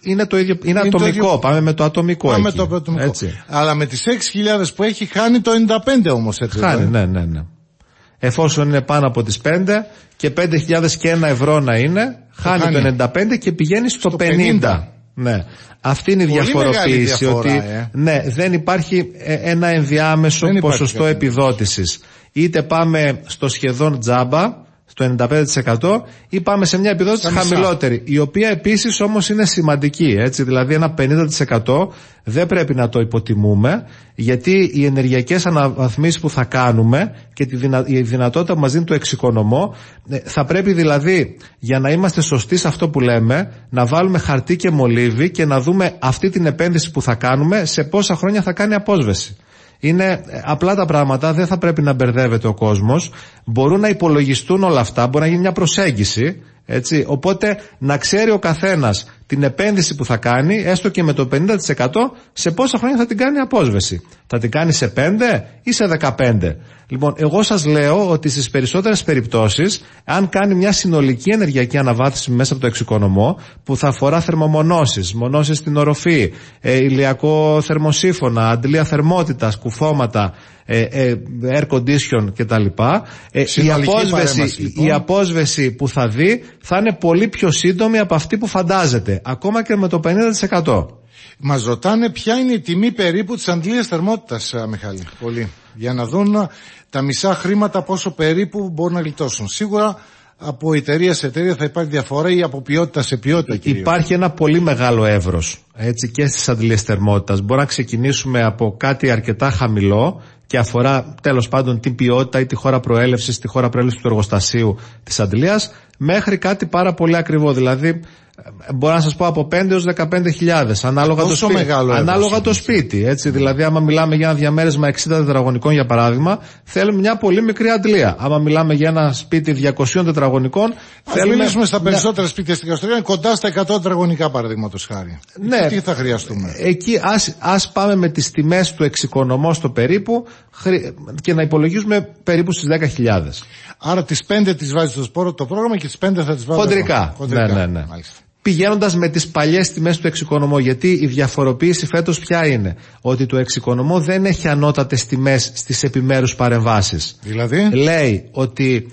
είναι το ίδιο, είναι ατομικό. Πάμε με το ατομικό. Πάμε με το ατομικό. Έτσι. Αλλά με τις 6.000 που έχει χάνει το 95 όμως, έτσι. Χάνει, ναι. Εφόσον είναι πάνω από τις 5 και 5.000 και 1 ευρώ να είναι, χάνει το 95 και πηγαίνει στο 50. Ναι. Αυτή είναι η διαφοροποίηση, διαφορά, ότι ναι, δεν υπάρχει ένα ενδιάμεσο ποσοστό επιδότησης. Είτε πάμε στο σχεδόν τζάμπα, στο 95%, ή πάμε σε μια επιδότηση χαμηλότερη, η οποία επίσης όμως είναι σημαντική, έτσι, δηλαδή ένα 50% δεν πρέπει να το υποτιμούμε, γιατί οι ενεργειακές αναβαθμίσεις που θα κάνουμε και η δυνατότητα που μας δίνει το εξοικονομώ, θα πρέπει δηλαδή, για να είμαστε σωστοί σε αυτό που λέμε, να βάλουμε χαρτί και μολύβι και να δούμε αυτή την επένδυση που θα κάνουμε σε πόσα χρόνια θα κάνει απόσβεση. Είναι απλά τα πράγματα, δεν θα πρέπει να μπερδεύεται ο κόσμος. Μπορούν να υπολογιστούν όλα αυτά, μπορεί να γίνει μια προσέγγιση, έτσι. Οπότε να ξέρει ο καθένας την επένδυση που θα κάνει, έστω και με το 50%, σε πόσα χρόνια θα την κάνει απόσβεση. Θα την κάνει σε 5 ή σε 15. Λοιπόν, εγώ σας λέω ότι στις περισσότερες περιπτώσεις, αν κάνει μια συνολική ενεργειακή αναβάθμιση μέσα από το εξοικονομώ, που θα αφορά θερμομονώσεις, μονώσεις στην οροφή, ηλιακό θερμοσύφωνα, αντλία θερμότητας, κουφώματα, air condition κτλ. Η απόσβεση που θα δει θα είναι πολύ πιο σύντομη από αυτή που φαντάζεται, ακόμα και με το 50%. Μας ρωτάνε ποια είναι η τιμή περίπου της αντλίας θερμότητας, Μιχάλη. Πολύ. Για να δουν τα μισά χρήματα πόσο περίπου μπορούν να γλιτώσουν. Σίγουρα από εταιρεία σε εταιρεία θα υπάρχει διαφορά, ή από ποιότητα σε ποιότητα κυρίως. Υπάρχει ένα πολύ μεγάλο εύρος, έτσι, και στις αντλίες θερμότητας. Μπορούμε να ξεκινήσουμε από κάτι αρκετά χαμηλό και αφορά τέλος πάντων την ποιότητα ή τη χώρα προέλευσης, τη χώρα προέλευσης του εργοστασίου της αντλίας, μέχρι κάτι πάρα πολύ ακριβό. Δηλαδή μπορώ να σας πω από 5 έως 15.000 ανάλογα το σπίτι, έτσι. Δηλαδή άμα μιλάμε για ένα διαμέρισμα 60 τετραγωνικών για παράδειγμα, θέλουμε μια πολύ μικρή αντλία. Άμα μιλάμε για ένα σπίτι 200 τετραγωνικών, θέλουμε... μιλήσουμε στα περισσότερα σπίτια στην Καστοριά, κοντά στα 100 τετραγωνικά παραδείγματος χάρη. Ναι. Τι θα χρειαστούμε? Εκεί ας πάμε με τις τιμές του εξοικονομώ στο περίπου και να υπολογίζουμε περίπου στις 10.000. Άρα τις 5 τις βάζεις στο σπόρο το πρόγραμμα και τις 5 θα τις βάζεις χοντρικά. Ναι. Πηγαίνοντας με τις παλιές τιμές του εξοικονομώ, γιατί η διαφοροποίηση φέτος ποια είναι? Ότι το εξοικονομώ δεν έχει ανώτατες τιμές στις επιμέρους παρεμβάσεις. Δηλαδή? Λέει ότι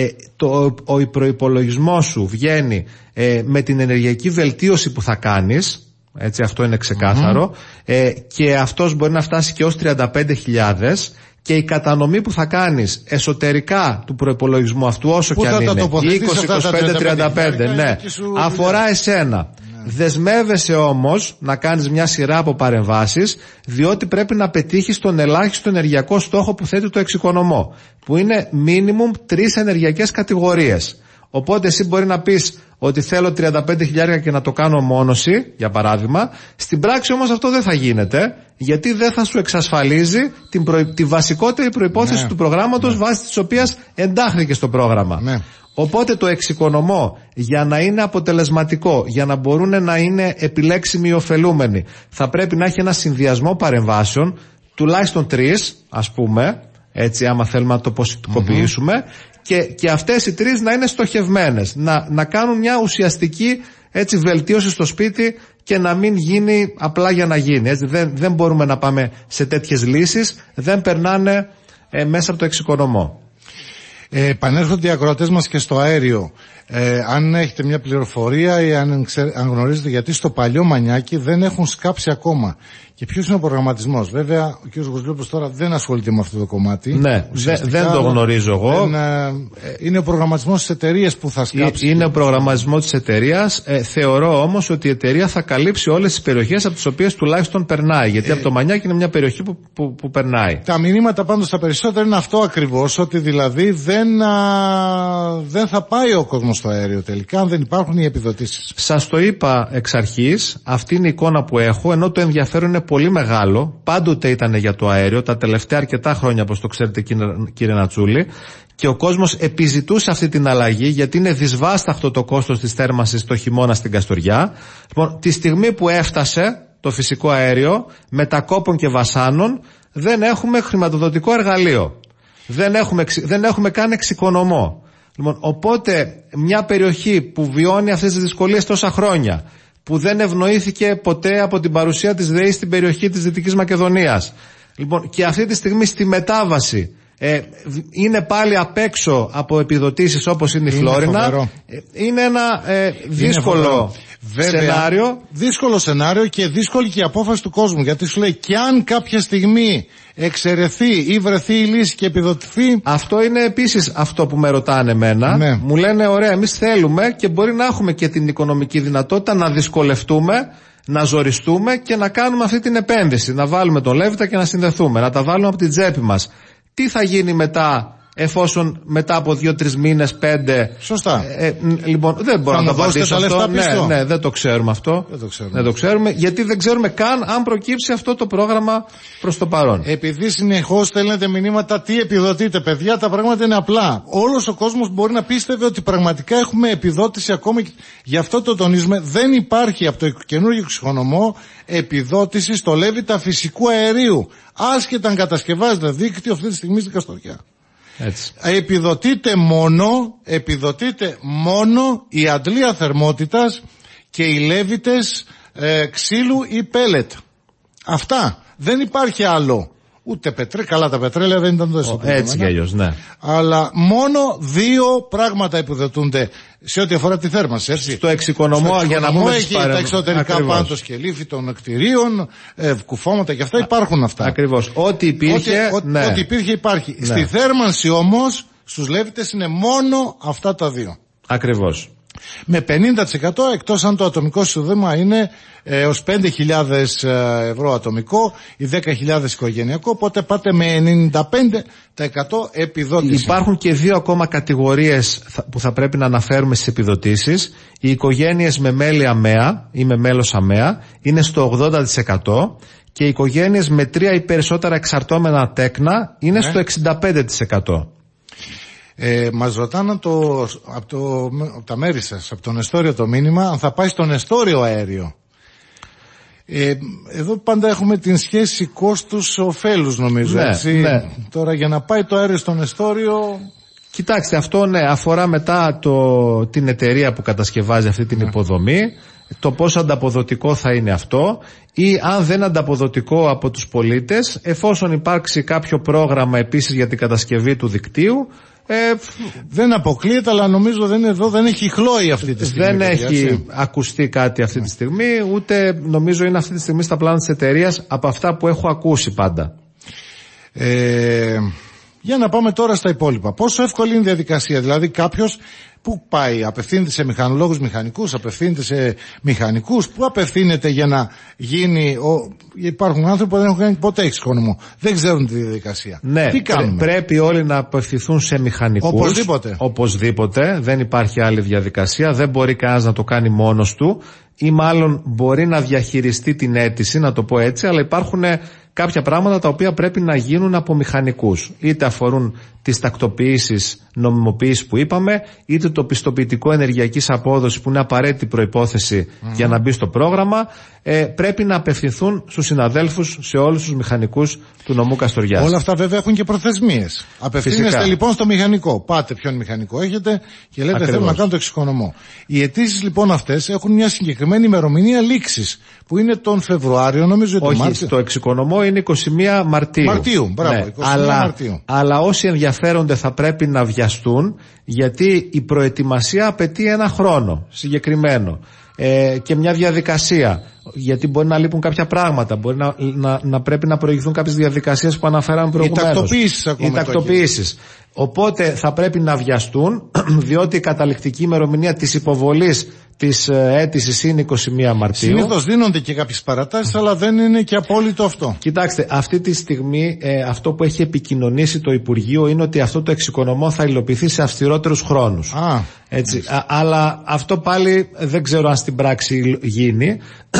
ο προϋπολογισμός σου βγαίνει με την ενεργειακή βελτίωση που θα κάνεις, έτσι, αυτό είναι ξεκάθαρο, και αυτός μπορεί να φτάσει και ως 35.000, και η κατανομή που θα κάνεις εσωτερικά του προϋπολογισμού αυτού, όσο και αν είναι 20, 25, 35, ναι, αφορά εσένα. Ναι. Δεσμεύεσαι όμως να κάνεις μια σειρά από παρεμβάσεις, διότι πρέπει να πετύχεις τον ελάχιστο ενεργειακό στόχο που θέτει το εξοικονομώ, που είναι minimum 3 ενεργειακές κατηγορίες. Οπότε εσύ μπορεί να πεις ότι θέλω 35.000 και να το κάνω μόνωση, για παράδειγμα. Στην πράξη όμως αυτό δεν θα γίνεται, γιατί δεν θα σου εξασφαλίζει τη βασικότερη προϋπόθεση του προγράμματος, βάσει της οποίας εντάχθηκε στο πρόγραμμα. Ναι. Οπότε το εξοικονομώ, για να είναι αποτελεσματικό, για να μπορούν να είναι επιλέξιμοι οι ωφελούμενοι, θα πρέπει να έχει ένα συνδυασμό παρεμβάσεων, τουλάχιστον 3, ας πούμε, έτσι, άμα θέλουμε να το ποσοτικοποιήσουμε, και αυτές οι 3 να είναι στοχευμένες, να κάνουν μια ουσιαστική, έτσι, βελτίωση στο σπίτι και να μην γίνει απλά για να γίνει. Έτσι. Δεν μπορούμε να πάμε σε τέτοιες λύσεις, δεν περνάνε μέσα από το εξοικονομώ. Επανέρχονται οι ακροατές μας και στο αέριο. Αν έχετε μια πληροφορία ή αν γνωρίζετε, γιατί στο παλιό Μανιάκι δεν έχουν σκάψει ακόμα. Και ποιος είναι ο προγραμματισμός? Βέβαια, ο κ. Γοσλόπουλος τώρα δεν ασχολείται με αυτό το κομμάτι. Ναι, δεν το γνωρίζω εγώ. Είναι ο προγραμματισμός της εταιρείας που θα σκάψει. Είναι ο προγραμματισμός της εταιρείας. Θεωρώ όμως ότι η εταιρεία θα καλύψει όλες τις περιοχές από τις οποίες τουλάχιστον περνάει. Γιατί από το Μανιάκι είναι μια περιοχή που περνάει. Τα μηνύματα πάντως τα περισσότερα είναι αυτό ακριβώς, ότι δηλαδή δεν θα πάει ο κόσμος στο αέριο τελικά, αν δεν υπάρχουν οι επιδοτήσεις. Σας το είπα εξ αρχής, αυτή είναι η εικόνα που έχω, ενώ το ενδιαφέρον είναι πολύ μεγάλο. Πάντοτε ήταν για το αέριο, τα τελευταία αρκετά χρόνια, όπως το ξέρετε κύριε Νατσούλη, και ο κόσμος επιζητούσε αυτή την αλλαγή, γιατί είναι δυσβάσταχτο το κόστος της θέρμανσης το χειμώνα στην Καστοριά. Λοιπόν, τη στιγμή που έφτασε το φυσικό αέριο, μετακόπων και βασάνων, δεν έχουμε χρηματοδοτικό εργαλείο. Δεν έχουμε καν εξοικονομώ. Λοιπόν, οπότε μια περιοχή που βιώνει αυτές τις δυσκολίες τόσα χρόνια, που δεν ευνοήθηκε ποτέ από την παρουσία της ΔΕΗ στην περιοχή της Δυτικής Μακεδονίας. Λοιπόν, και αυτή τη στιγμή στη μετάβαση είναι πάλι απ' έξω από επιδοτήσεις όπως είναι η Φλόρινα. Είναι ένα δύσκολο σενάριο. Δύσκολο σενάριο και δύσκολη και η απόφαση του κόσμου. Γιατί σου λέει, και αν κάποια στιγμή εξαιρεθεί ή βρεθεί η λύση και επιδοτηθεί. Αυτό είναι επίσης αυτό που με ρωτάνε εμένα. Ναι. Μου λένε, ωραία, εμείς θέλουμε και μπορεί να έχουμε και την οικονομική δυνατότητα να δυσκολευτούμε, να ζοριστούμε και να κάνουμε αυτή την επένδυση. Να βάλουμε τον Λέβητα και να συνδεθούμε. Να τα βάλουμε από την τσέπη μας. Τι θα γίνει μετά, εφόσον μετά από 2-3 μήνες, 5. Σωστά. Λοιπόν, δεν μπορώ να το απαντήσω αυτό. Ναι, δεν το ξέρουμε αυτό. Δεν το ξέρουμε, γιατί δεν ξέρουμε καν αν προκύψει αυτό το πρόγραμμα προς το παρόν. Επειδή συνεχώς στέλνετε μηνύματα, τι επιδοτείτε, παιδιά, τα πράγματα είναι απλά. Όλος ο κόσμος μπορεί να πίστευε ότι πραγματικά έχουμε επιδότηση ακόμα. Γι' αυτό το τονίζουμε. Δεν υπάρχει από το καινούργιο εξοικονομό επιδότηση στο Λέβητα φυσικού αερίου. Άσχετα αν κατασκευάζεται δίκτυο αυτή τη στιγμή στην Καστοριά. Έτσι. Επιδοτείται μόνο η αντλία θερμότητας και οι Λέβητες ξύλου ή πέλετ. Αυτά. Δεν υπάρχει άλλο. Ούτε καλά τα πετρέλαια δεν ήταν τόσο. Έτσι κι αλλιώς, ναι. Αλλά μόνο 2 πράγματα επιδοτούνται σε ό,τι αφορά τη θέρμανση. Έτσι. Στο εξοικονομό, για να πούμε έχει τα εξωτερικά πάντως και λήφη των κτηρίων, κουφώματα και αυτά υπάρχουν αυτά. Ακριβώς. Ό,τι υπήρχε. Ό,τι υπήρχε υπάρχει. Ναι. Στη θέρμανση όμως, στους Λέβητες είναι μόνο αυτά τα 2. Ακριβώς. Με 50% εκτός αν το ατομικό εισόδημα είναι ως 5.000 ευρώ ατομικό ή 10.000 οικογενειακό, οπότε πάτε με 95% επιδότηση. Υπάρχουν και 2 ακόμα κατηγορίες που θα πρέπει να αναφέρουμε στις επιδοτήσεις. Οι οικογένειες με μέλη ΑΜΕΑ ή με μέλος ΑΜΕΑ είναι στο 80% και οι οικογένειες με 3 ή περισσότερα εξαρτώμενα τέκνα είναι στο 65%. Μας ρωτάνε από τα μέρη σας, από τον εστόριο το μήνυμα, αν θα πάει στον εστόριο αέριο. Εδώ πάντα έχουμε την σχέση κόστους-οφέλους νομίζω. Ναι, έτσι. Ναι. Τώρα για να πάει το αέριο στον εστόριο. Κοιτάξτε, αυτό αφορά μετά την εταιρεία που κατασκευάζει αυτή την υποδομή, το πόσο ανταποδοτικό θα είναι αυτό, ή αν δεν είναι ανταποδοτικό από τους πολίτες, εφόσον υπάρξει κάποιο πρόγραμμα επίσης για την κατασκευή του δικτύου. Δεν αποκλείεται, αλλά νομίζω δεν έχει χλώει αυτή τη στιγμή. Δεν έχει ακουστεί κάτι αυτή τη στιγμή, ούτε νομίζω είναι αυτή τη στιγμή στα πλάνα της εταιρείας, από αυτά που έχω ακούσει πάντα. Για να πάμε τώρα στα υπόλοιπα. Πόσο εύκολη είναι η διαδικασία, δηλαδή κάποιος που πάει, απευθύνεται σε μηχανολόγους μηχανικούς, απευθύνεται σε μηχανικούς, που απευθύνεται για να γίνει. Υπάρχουν άνθρωποι που δεν έχουν κάνει ποτέ εξοικονομώ. Δεν ξέρουν τη διαδικασία. Ναι, τι κάνουμε? Πρέπει όλοι να απευθυνθούν σε μηχανικούς. Οπωσδήποτε. Δεν υπάρχει άλλη διαδικασία. Δεν μπορεί κανένας να το κάνει μόνος του, ή μάλλον μπορεί να διαχειριστεί την αίτηση, να το πω έτσι, αλλά υπάρχουν κάποια πράγματα τα οποία πρέπει να γίνουν από μηχανικούς. Είτε αφορούν τις τακτοποιήσεις, νομιμοποίηση που είπαμε, είτε το πιστοποιητικό ενεργειακής απόδοσης που είναι απαραίτητη προϋπόθεση για να μπει στο πρόγραμμα. Πρέπει να απευθυνθούν στους συναδέλφους, σε όλους τους μηχανικούς του νομού Καστοριάς. Όλα αυτά βέβαια έχουν και προθεσμίες. Απευθύνεστε λοιπόν στο μηχανικό. Πάτε ποιον μηχανικό έχετε και λέτε θέλω να κάνω το εξοικονομώ. Οι αιτήσεις λοιπόν αυτές έχουν μια συγκεκριμένη ημερομηνία λήξης που είναι τον Φεβρουάριο, νομίζω. Όχι, το εξοικονομώ είναι 21 Μαρτίου. Μαρτίου, μπράβο, ναι, 21 Μαρτίου. Αλλά όσοι ενδιαφέρονται θα πρέπει να βιαστούν, γιατί η προετοιμασία απαιτεί ένα χρόνο συγκεκριμένο και μια διαδικασία. Γιατί μπορεί να λείπουν κάποια πράγματα, μπορεί να πρέπει να προηγηθούν κάποιες διαδικασίες που αναφέραμε προηγουμένως. Οι τακτοποιήσεις. Οπότε θα πρέπει να βιαστούν, διότι η καταληκτική ημερομηνία της υποβολής της αίτησης είναι 21 Μαρτίου. Συνήθως δίνονται και κάποιες παρατάσεις, αλλά δεν είναι και απόλυτο αυτό. Κοιτάξτε, αυτή τη στιγμή αυτό που έχει επικοινωνήσει το Υπουργείο είναι ότι αυτό το εξοικονομώ θα υλοποιηθεί σε αυστηρότερους χρόνους. Έτσι. Αλλά αυτό πάλι δεν ξέρω αν στην πράξη γίνει.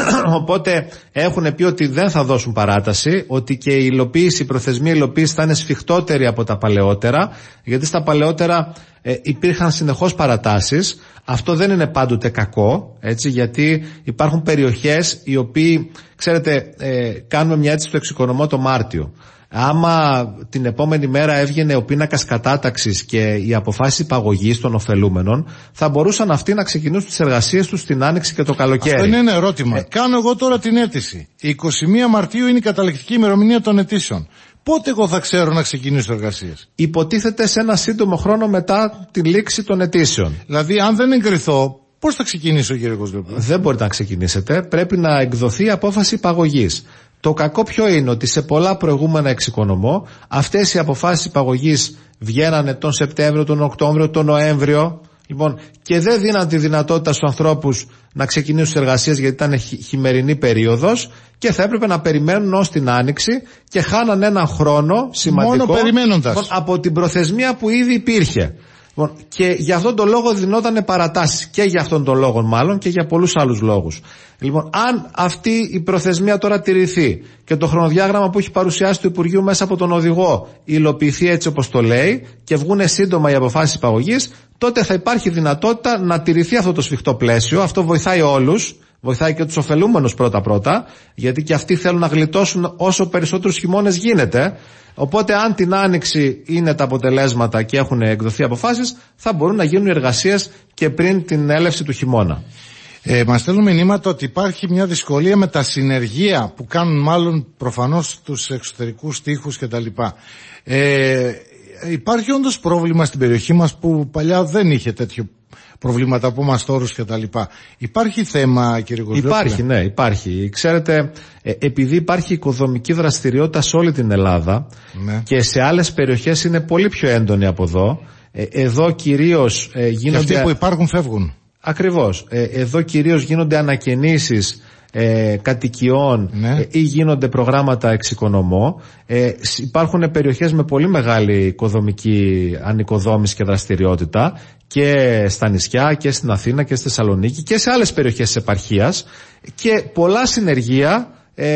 Οπότε έχουν πει ότι δεν θα δώσουν παράταση, ότι και η προθεσμία υλοποίηση θα είναι σφιχτότερη από τα παλαιότερα, γιατί στα παλαιότερα υπήρχαν συνεχώς παρατάσεις. Αυτό δεν είναι πάντοτε κακό, έτσι, γιατί υπάρχουν περιοχές οι οποίοι, ξέρετε, κάνουμε μια αίτηση στο εξοικονομώ το Μάρτιο. Άμα την επόμενη μέρα έβγαινε ο πίνακας κατάταξης και οι αποφάσεις υπαγωγής των ωφελούμενων, θα μπορούσαν αυτοί να ξεκινήσουν τις εργασίες τους την Άνοιξη και το καλοκαίρι. Αυτό είναι ένα ερώτημα. Κάνω εγώ τώρα την αίτηση. Η 21 Μαρτίου είναι η καταληκτική ημερομηνία των αιτήσεων. Πότε εγώ θα ξέρω να ξεκινήσω εργασίες? Υποτίθεται σε ένα σύντομο χρόνο μετά τη λήξη των αιτήσεων. Δηλαδή, αν δεν εγκριθώ, πώς θα ξεκινήσω, κύριε Κοσλόπουλο? Δεν μπορείτε να ξεκινήσετε. Πρέπει να εκδοθεί απόφαση υπαγωγής. Το κακό ποιο είναι? Ότι σε πολλά προηγούμενα εξοικονομώ αυτές οι αποφάσεις υπαγωγής βγαίνανε τον Σεπτέμβριο, τον Οκτώβριο, τον Νοέμβριο. Λοιπόν, και δεν δίναν τη δυνατότητα στους ανθρώπους να ξεκινήσουν τις εργασίες γιατί ήταν χειμερινή περίοδος και θα έπρεπε να περιμένουν ως την Άνοιξη και χάναν έναν χρόνο σημαντικό μόνο περιμένοντας από την προθεσμία που ήδη υπήρχε. Και για αυτόν τον λόγο δινόταν παρατάσεις, και για αυτόν τον λόγο μάλλον και για πολλούς άλλους λόγους. Λοιπόν, αν αυτή η προθεσμία τώρα τηρηθεί και το χρονοδιάγραμμα που έχει παρουσιάσει το Υπουργείο μέσα από τον οδηγό υλοποιηθεί έτσι όπως το λέει και βγουν σύντομα οι αποφάσεις υπαγωγής, τότε θα υπάρχει δυνατότητα να τηρηθεί αυτό το σφιχτό πλαίσιο. Αυτό βοηθάει όλους. Βοηθάει και τους ωφελούμενους πρώτα-πρώτα, γιατί και αυτοί θέλουν να γλιτώσουν όσο περισσότερους χειμώνες γίνεται. Οπότε αν την Άνοιξη είναι τα αποτελέσματα και έχουν εκδοθεί αποφάσεις, θα μπορούν να γίνουν εργασίες και πριν την έλευση του χειμώνα. Μας στέλνουν μηνύματα ότι υπάρχει μια δυσκολία με τα συνεργεία που κάνουν μάλλον προφανώς τους εξωτερικούς τοίχους κτλ. Υπάρχει όντως πρόβλημα στην περιοχή μας που παλιά δεν είχε τέτοιο προβλήματα από μας τόρους και τα λοιπά. Υπάρχει θέμα, κύριε Κοζλόπουλε? Υπάρχει, ναι, υπάρχει. Ξέρετε, επειδή υπάρχει οικοδομική δραστηριότητα σε όλη την Ελλάδα, ναι, και σε άλλες περιοχές είναι πολύ πιο έντονη από εδώ. Εδώ κυρίως γίνονται... Και αυτοί που υπάρχουν φεύγουν. Ακριβώς. Εδώ κυρίως γίνονται ανακαινήσεις κατοικιών, ναι, ή γίνονται προγράμματα εξοικονομώ. Υπάρχουν περιοχές με πολύ μεγάλη οικοδομική ανοικοδόμηση και δραστηριότητα και στα νησιά και στην Αθήνα και στη Θεσσαλονίκη και σε άλλες περιοχές της επαρχίας, και πολλά συνεργεία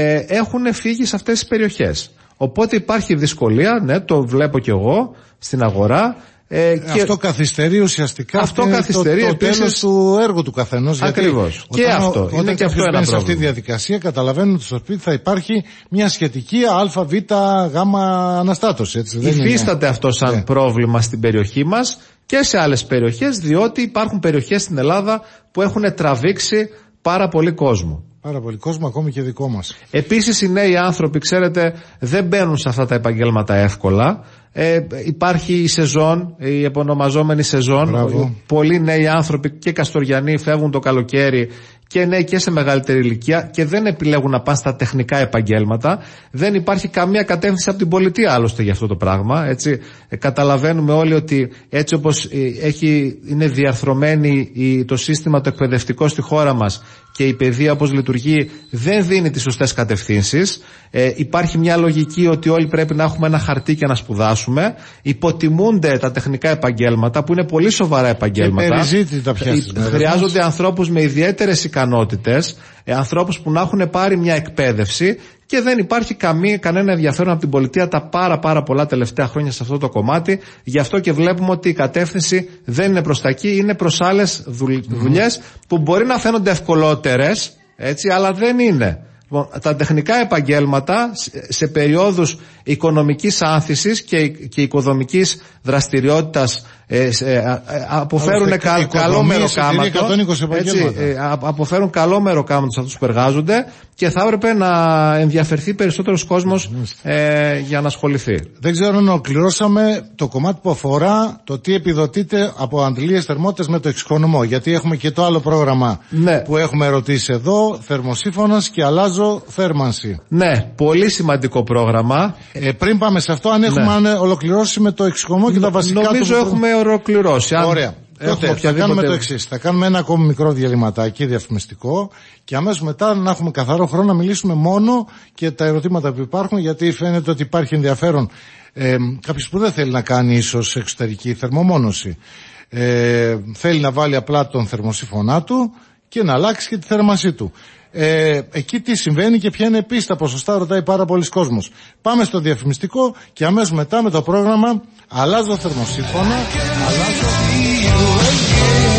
έχουν φύγει σε αυτές τις περιοχές. Οπότε υπάρχει δυσκολία, ναι, το βλέπω κι εγώ στην αγορά. Και αυτό καθυστερεί ουσιαστικά το τέλος του έργου του καθενός. Ακριβώς. Και αυτό. Είναι και αυτό ένα πρόβλημα. Σε αυτή τη διαδικασία καταλαβαίνουν ότι στο σπίτι θα υπάρχει μια σχετική α, β, γ αναστάτωση. Έτσι, υφίσταται αυτό σαν πρόβλημα στην περιοχή μας και σε άλλες περιοχές, διότι υπάρχουν περιοχές στην Ελλάδα που έχουν τραβήξει πάρα πολύ κόσμο. Πάρα πολύ κόσμο, ακόμη και δικό μας. Επίσης οι νέοι άνθρωποι, ξέρετε, δεν μπαίνουν σε αυτά τα επαγγέλματα εύκολα. Υπάρχει η σεζόν, η επωνομαζόμενη σεζόν. Μπράβο. Πολλοί νέοι άνθρωποι και καστοριανοί φεύγουν το καλοκαίρι και νέοι και σε μεγαλύτερη ηλικία και δεν επιλέγουν να πάνε στα τεχνικά επαγγέλματα. Δεν υπάρχει καμία κατεύθυνση από την πολιτεία άλλωστε για αυτό το πράγμα. Έτσι, καταλαβαίνουμε όλοι ότι έτσι όπως είναι διαρθρωμένη το σύστημα το εκπαιδευτικό στη χώρα μας και η παιδεία όπως λειτουργεί δεν δίνει τις σωστές κατευθύνσεις. Υπάρχει μια λογική ότι όλοι πρέπει να έχουμε ένα χαρτί και να σπουδάσουμε. Υποτιμούνται τα τεχνικά επαγγέλματα που είναι πολύ σοβαρά επαγγέλματα. Χρειάζονται ανθρώπους με ιδιαίτερες ικανότητες, ανθρώπους που να έχουν πάρει μια εκπαίδευση, και δεν υπάρχει κανένα ενδιαφέρον από την πολιτεία τα πάρα πολλά τελευταία χρόνια σε αυτό το κομμάτι. Γι' αυτό και βλέπουμε ότι η κατεύθυνση δεν είναι προς τα εκεί, είναι προς άλλες δουλειές που μπορεί να φαίνονται ευκολότερες, έτσι, αλλά δεν είναι. Τα τεχνικά επαγγέλματα σε περιόδους οικονομικής άνθησης και οικοδομικής δραστηριότητας αποφέρουν καλό μεροκάματο, αποφέρουν καλό μεροκάματο σε αυτούς που εργάζονται, και θα έπρεπε να ενδιαφερθεί περισσότερος κόσμος για να ασχοληθεί. Δεν ξέρω αν ολοκληρώσαμε το κομμάτι που αφορά το τι επιδοτείται από αντλίες θερμότητας με το εξοικονομώ, γιατί έχουμε και το άλλο πρόγραμμα, ναι, που έχουμε ρωτήσει εδώ, θερμοσύφωνας και αλλάζω θέρμανση. Ναι, πολύ σημαντικό πρόγραμμα. Πριν πάμε σε αυτό, αν έχουμε ολοκληρώσει με το εξοικονομώ και τα βασικά. Νομίζω έχουμε ολοκληρώσει. Ωραία. Τότε θα κάνουμε το εξής. Θα κάνουμε ένα ακόμη μικρό διαλυματάκι διαφημιστικό και αμέσως μετά να έχουμε καθαρό χρόνο να μιλήσουμε μόνο και τα ερωτήματα που υπάρχουν, γιατί φαίνεται ότι υπάρχει ενδιαφέρον. Κάποιος που δεν θέλει να κάνει ίσως εξωτερική θερμομόνωση. Θέλει να βάλει απλά τον θερμοσύφωνά του και να αλλάξει και τη θέρμανσή του. Εκεί τι συμβαίνει και ποια είναι επίσης τα ποσοστά, ρωτάει πάρα πολλοί κόσμος. Πάμε στο διαφημιστικό και αμέσως μετά με το πρόγραμμα αλλάζω θερμοσύφωνα, αλλάζω...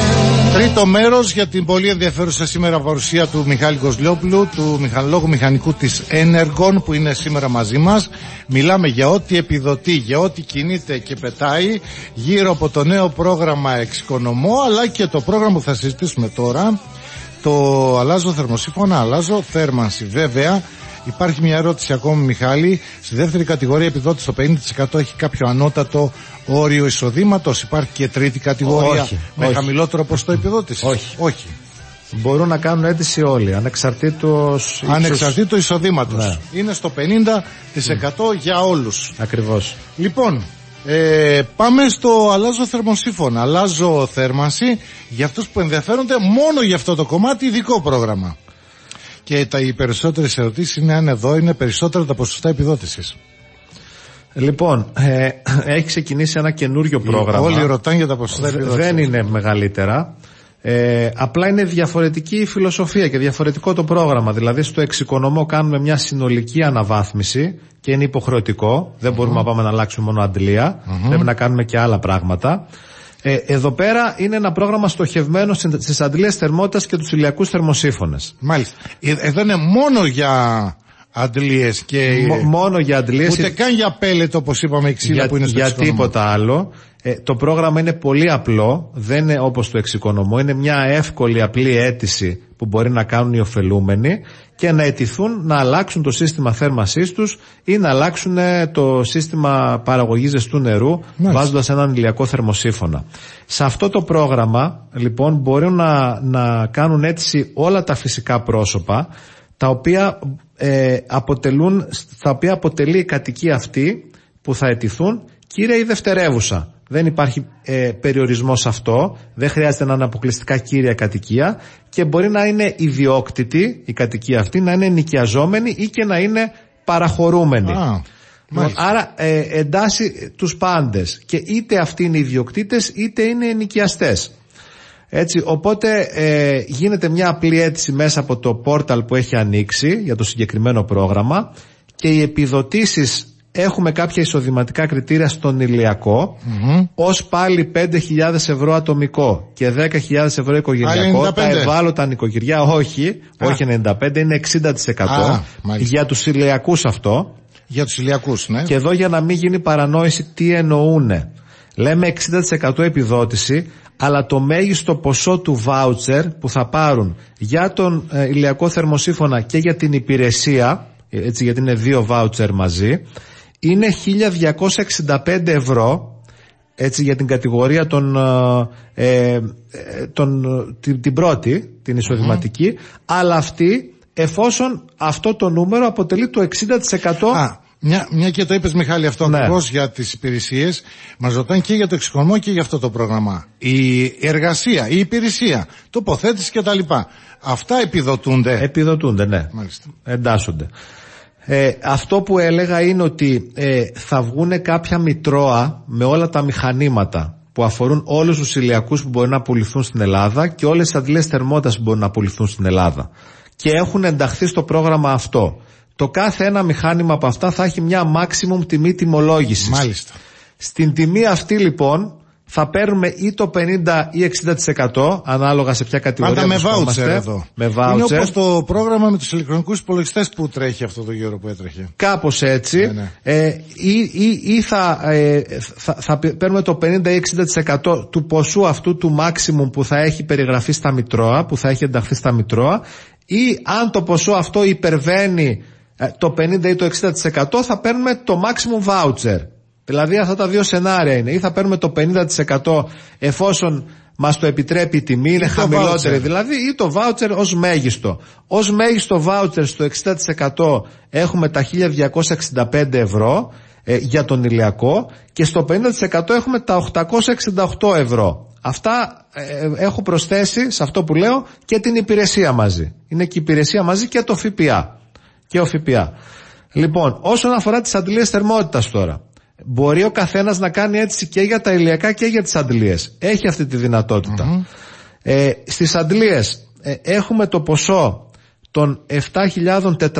Τρίτο μέρος για την πολύ ενδιαφέρουσα σήμερα παρουσία του Μιχάλη Κοσλόπουλου, του μηχανολόγου μηχανικού της Energon, που είναι σήμερα μαζί μας. Μιλάμε για ό,τι επιδοτεί, για ό,τι κινείται και πετάει γύρω από το νέο πρόγραμμα Εξοικονομώ, αλλά και το πρόγραμμα που θα συζητήσουμε τώρα, το αλλάζω θερμοσύφωνα, αλλάζω θέρμανση. Βέβαια υπάρχει μια ερώτηση ακόμη, Μιχάλη. Στη δεύτερη κατηγορία επιδότηση το 50% έχει κάποιο ανώτατο όριο εισοδήματος? Υπάρχει και τρίτη κατηγορία με χαμηλότερο ποσοστό επιδότησης? Όχι. Μπορούν να κάνουν αίτηση όλοι, ανεξαρτήτως εισοδήματος. Ναι. Είναι στο 50% για όλους. Ακριβώς. Λοιπόν, πάμε στο αλλάζω θερμοσύφωνα, αλλάζω θέρμανση, για αυτούς που ενδιαφέρονται μόνο για αυτό το κομμάτι, ειδικό πρόγραμμα. Και οι περισσότερες ερωτήσεις είναι αν εδώ είναι περισσότερα τα ποσοστά επιδότησης. Λοιπόν, έχει ξεκινήσει ένα καινούριο πρόγραμμα. Όλοι ρωτάνε για τα ποσοστά επιδότησης. Δεν είναι μεγαλύτερα. Απλά είναι διαφορετική η φιλοσοφία και διαφορετικό το πρόγραμμα. Δηλαδή στο Εξοικονομώ κάνουμε μια συνολική αναβάθμιση και είναι υποχρεωτικό. Δεν μπορούμε να πάμε να αλλάξουμε μόνο αντλία. Πρέπει να κάνουμε και άλλα πράγματα. Εδώ πέρα είναι ένα πρόγραμμα στοχευμένο στις αντλίες θερμότητας και τους ηλιακούς θερμοσύφωνες. Μάλιστα. Εδώ είναι μόνο για αντλίες και μόνο για αντλίες. Ούτε καν για πέλετ, όπως είπαμε, εξήλα που είναι στο για τίποτα άλλο. Το πρόγραμμα είναι πολύ απλό, δεν είναι όπως το Εξοικονομώ, είναι μια εύκολη απλή αίτηση που μπορεί να κάνουν οι ωφελούμενοι και να αιτηθούν να αλλάξουν το σύστημα θέρμασής τους ή να αλλάξουν το σύστημα παραγωγής ζεστού νερού βάζοντας έναν ηλιακό θερμοσύφωνα. Σε αυτό το πρόγραμμα λοιπόν μπορούν να κάνουν αίτηση όλα τα φυσικά πρόσωπα τα οποία αποτελεί η κατοικία αυτή που θα αιτηθούν κύρια ή δευτερεύουσα. Δεν υπάρχει περιορισμός σε αυτό, δεν χρειάζεται να είναι αποκλειστικά κύρια κατοικία και μπορεί να είναι ιδιόκτητη η κατοικία αυτή, να είναι νοικιαζόμενη ή και να είναι παραχωρούμενη. Άρα εντάσσει τους πάντες και είτε αυτοί είναι ιδιοκτήτες είτε είναι ενοικιαστές. Έτσι, οπότε γίνεται μια απλή αίτηση μέσα από το πόρταλ που έχει ανοίξει για το συγκεκριμένο πρόγραμμα και οι επιδοτήσεις έχουμε κάποια εισοδηματικά κριτήρια στον ηλιακό, ως πάλι 5.000 ευρώ ατομικό και 10.000 ευρώ οικογενειακό. Τα ευάλωτα νοικοκυριά όχι 95, είναι 60% για τους ηλιακούς αυτό. Για τους ηλιακούς, ναι. Και εδώ για να μην γίνει παρανόηση τι εννοούνε. Λέμε 60% επιδότηση, αλλά το μέγιστο ποσό του βάουτσερ που θα πάρουν για τον ηλιακό θερμοσύφωνα και για την υπηρεσία, έτσι, γιατί είναι 2 βάουτσερ μαζί, είναι 1.265 ευρώ, έτσι, για την κατηγορία την πρώτη, την εισοδηματική, αλλά αυτή εφόσον αυτό το νούμερο αποτελεί το 60%. Μια και το είπες, Μιχάλη, αυτό ακριβώς για τις υπηρεσίες, μας ρωτάνε και για το Εξοικονομώ και για αυτό το πρόγραμμα. Η εργασία, η υπηρεσία, τοποθέτηση κτλ. Αυτά επιδοτούνται? Επιδοτούνται, ναι. Μάλιστα. Εντάσσονται. Αυτό που έλεγα είναι ότι θα βγούνε κάποια μητρώα με όλα τα μηχανήματα που αφορούν όλους τους ηλιακούς που μπορεί να πουληθούν στην Ελλάδα και όλες τις αντλίες θερμότητας που μπορούν να πουληθούν στην Ελλάδα. Και έχουν ενταχθεί στο πρόγραμμα αυτό. Το κάθε ένα μηχάνημα από αυτά θα έχει μια maximum τιμή τιμολόγησης. Μάλιστα. Στην τιμή αυτή λοιπόν θα παίρνουμε ή το 50% ή 60% ανάλογα σε ποια κατηγορία. Πάντα με βάουτσερ εδώ. Με βάουτσερ. Είναι όπως το πρόγραμμα με τους ηλεκτρονικούς υπολογιστές που τρέχει αυτό το γύρο που έτρεχε. Κάπως έτσι. Ναι. Ή θα παίρνουμε το 50% ή 60% του ποσού αυτού του maximum που θα έχει περιγραφεί στα μητρώα, που θα έχει ενταχθεί στα μητρώα, ή αν το ποσό αυτό υπερβαίνει το 50% ή το 60% θα παίρνουμε το maximum voucher. Δηλαδή αυτά τα δύο σενάρια είναι. Ή θα παίρνουμε το 50% εφόσον μας το επιτρέπει η τιμή, είναι χαμηλότερη δηλαδή, ή το voucher ως μέγιστο. Ως μέγιστο voucher στο 60% έχουμε τα 1.265 ευρώ για τον ηλιακό και στο 50% έχουμε τα 868 ευρώ. Αυτά έχω προσθέσει σε αυτό που λέω και την υπηρεσία μαζί. Είναι και η υπηρεσία μαζί και το ΦΠΑ. Και ο ΦΠΑ. Λοιπόν, όσον αφορά τις αντλίες θερμότητας τώρα, μπορεί ο καθένας να κάνει αίτηση και για τα ηλιακά και για τις αντλίες. Έχει αυτή τη δυνατότητα. Στις αντλίες έχουμε το ποσό των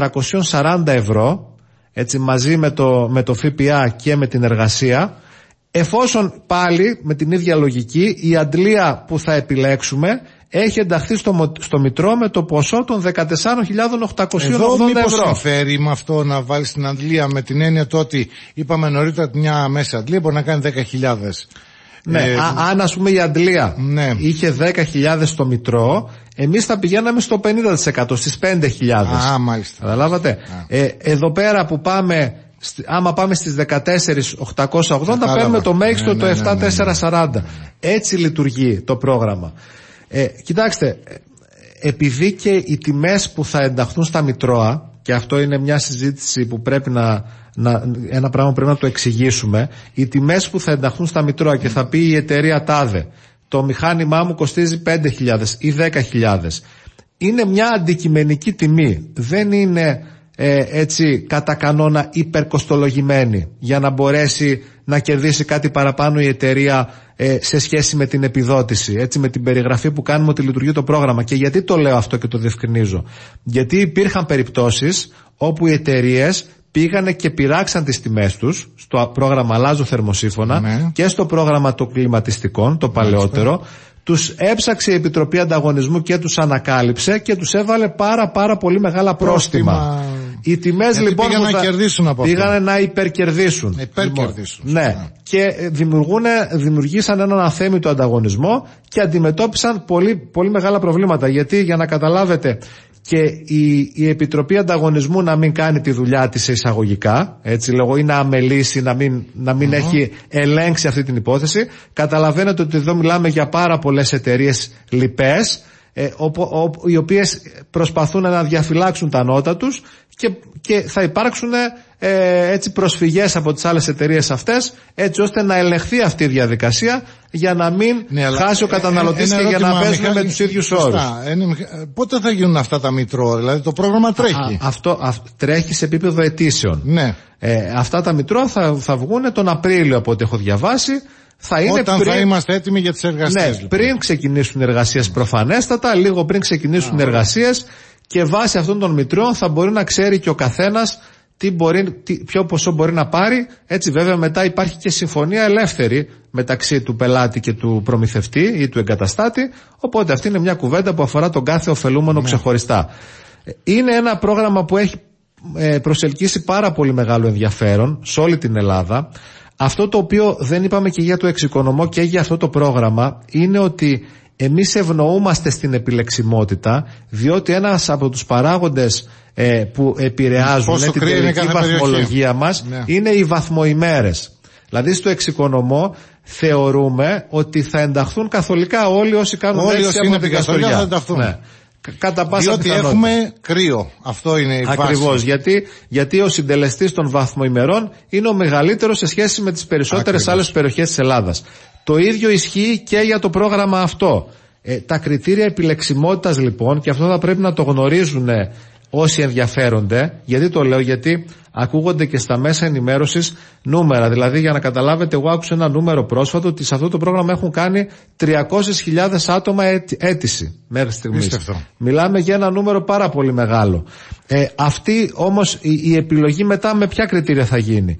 7.440 ευρώ, έτσι, μαζί με το ΦΠΑ και με την εργασία. Εφόσον πάλι με την ίδια λογική η αντλία που θα επιλέξουμε έχει ενταχθεί στο Μητρό με το ποσό των 14.880 εδώ μήπως ευρώ. συμφέρει με αυτό να βάλεις την αντλία, με την έννοια του ότι είπαμε νωρίτερα ότι μια μέση αντλία μπορεί να κάνει 10.000. Ναι, αν ας πούμε η αντλία είχε 10.000 στο Μητρό, εμείς θα πηγαίναμε στο 50%, στις 5.000. Μάλιστα. Καταλάβατε. Εδώ πέρα που πάμε, άμα πάμε στις 14.880 παίρνουμε το μέγιστο το 7.440. Έτσι λειτουργεί το πρόγραμμα. Κοιτάξτε, επειδή και οι τιμές που θα ενταχθούν στα Μητρώα, και αυτό είναι μια συζήτηση που πρέπει ένα πράγμα που πρέπει να το εξηγήσουμε, οι τιμές που θα ενταχθούν στα Μητρώα και θα πει η εταιρεία τάδε, το μηχάνημά μου κοστίζει 5.000 ή 10.000, είναι μια αντικειμενική τιμή, δεν είναι έτσι κατά κανόνα υπερκοστολογημένη για να μπορέσει να κερδίσει κάτι παραπάνω η εταιρεία σε σχέση με την επιδότηση, έτσι, με την περιγραφή που κάνουμε ότι λειτουργεί το πρόγραμμα. Και γιατί το λέω αυτό και το διευκρινίζω? Γιατί υπήρχαν περιπτώσεις όπου οι εταιρείες πήγανε και πειράξαν τις τιμές τους στο πρόγραμμα Αλλάζω θερμοσύφωνα και στο πρόγραμμα των κλιματιστικών, το παλαιότερο. Τους έψαξε η Επιτροπή Ανταγωνισμού και τους ανακάλυψε και τους έβαλε πάρα πολύ μεγάλα πρόστιμα. Οι τιμές λοιπόν πήγανε να υπερκερδίσουν. Ναι. Και δημιουργήσαν έναν αθέμητο ανταγωνισμό και αντιμετώπισαν πολύ μεγάλα προβλήματα. Γιατί, για να καταλάβετε, και η Επιτροπή Ανταγωνισμού να μην κάνει τη δουλειά της σε εισαγωγικά, έτσι λέγω, ή να αμελήσει, να μην έχει ελέγξει αυτή την υπόθεση. Καταλαβαίνετε ότι εδώ μιλάμε για πάρα πολλές εταιρείες λοιπές, οι οποίες προσπαθούν να διαφυλάξουν τα νότα τους και θα υπάρξουν έτσι προσφυγές από τις άλλες εταιρείες αυτές, έτσι ώστε να ελεγχθεί αυτή η διαδικασία για να μην χάσει ο καταναλωτής και για να παίζουμε με τους ίδιους όρους. Πότε θα γίνουν αυτά τα Μητρό? Δηλαδή το πρόγραμμα τρέχει. Αυτό τρέχει σε επίπεδο αιτήσεων. Ναι. Αυτά τα Μητρό θα βγουν τον Απρίλιο από ό,τι έχω διαβάσει. Θα είμαστε έτοιμοι για τις εργασίες. Ναι, λοιπόν, πριν ξεκινήσουν οι εργασίες προφανέστατα, λίγο πριν ξεκινήσουν οι εργασίες, και βάσει αυτών των Μητρώων θα μπορεί να ξέρει και ο καθένας ποιο ποσό μπορεί να πάρει. Έτσι βέβαια μετά υπάρχει και συμφωνία ελεύθερη μεταξύ του πελάτη και του προμηθευτή ή του εγκαταστάτη, οπότε αυτή είναι μια κουβέντα που αφορά τον κάθε ωφελούμενο ξεχωριστά. Είναι ένα πρόγραμμα που έχει προσελκύσει πάρα πολύ μεγάλο ενδιαφέρον σε όλη την Ελλάδα. Αυτό το οποίο δεν είπαμε και για το εξοικονομώ και για αυτό το πρόγραμμα είναι ότι εμείς ευνοούμαστε στην επιλεξιμότητα, διότι ένας από τους παράγοντες που επηρεάζουν την τελική βαθμολογία μας είναι οι βαθμοημέρες. Δηλαδή στο εξοικονομώ θεωρούμε ότι θα ενταχθούν καθολικά όλοι όσοι κάνουν έξι από την Καστοριά. Θα ενταχθούν. Ναι. Κατά πάσα διότι πιθανότητα. Έχουμε κρύο. Αυτό είναι η βάση. Ακριβώς. Γιατί ο συντελεστής των βαθμοημερών είναι ο μεγαλύτερος σε σχέση με τις περισσότερες άλλες περιοχές της Ελλάδας. Το ίδιο ισχύει και για το πρόγραμμα αυτό. Τα κριτήρια επιλεξιμότητας λοιπόν, και αυτό θα πρέπει να το γνωρίζουν όσοι ενδιαφέρονται. Γιατί το λέω? Γιατί ακούγονται και στα μέσα ενημέρωσης νούμερα. Δηλαδή, για να καταλάβετε, εγώ άκουσα ένα νούμερο πρόσφατο ότι σε αυτό το πρόγραμμα έχουν κάνει 300.000 άτομα αίτηση μέχρι στιγμής. Μιλάμε για ένα νούμερο πάρα πολύ μεγάλο. Αυτή όμως η επιλογή μετά με ποια κριτήρια θα γίνει?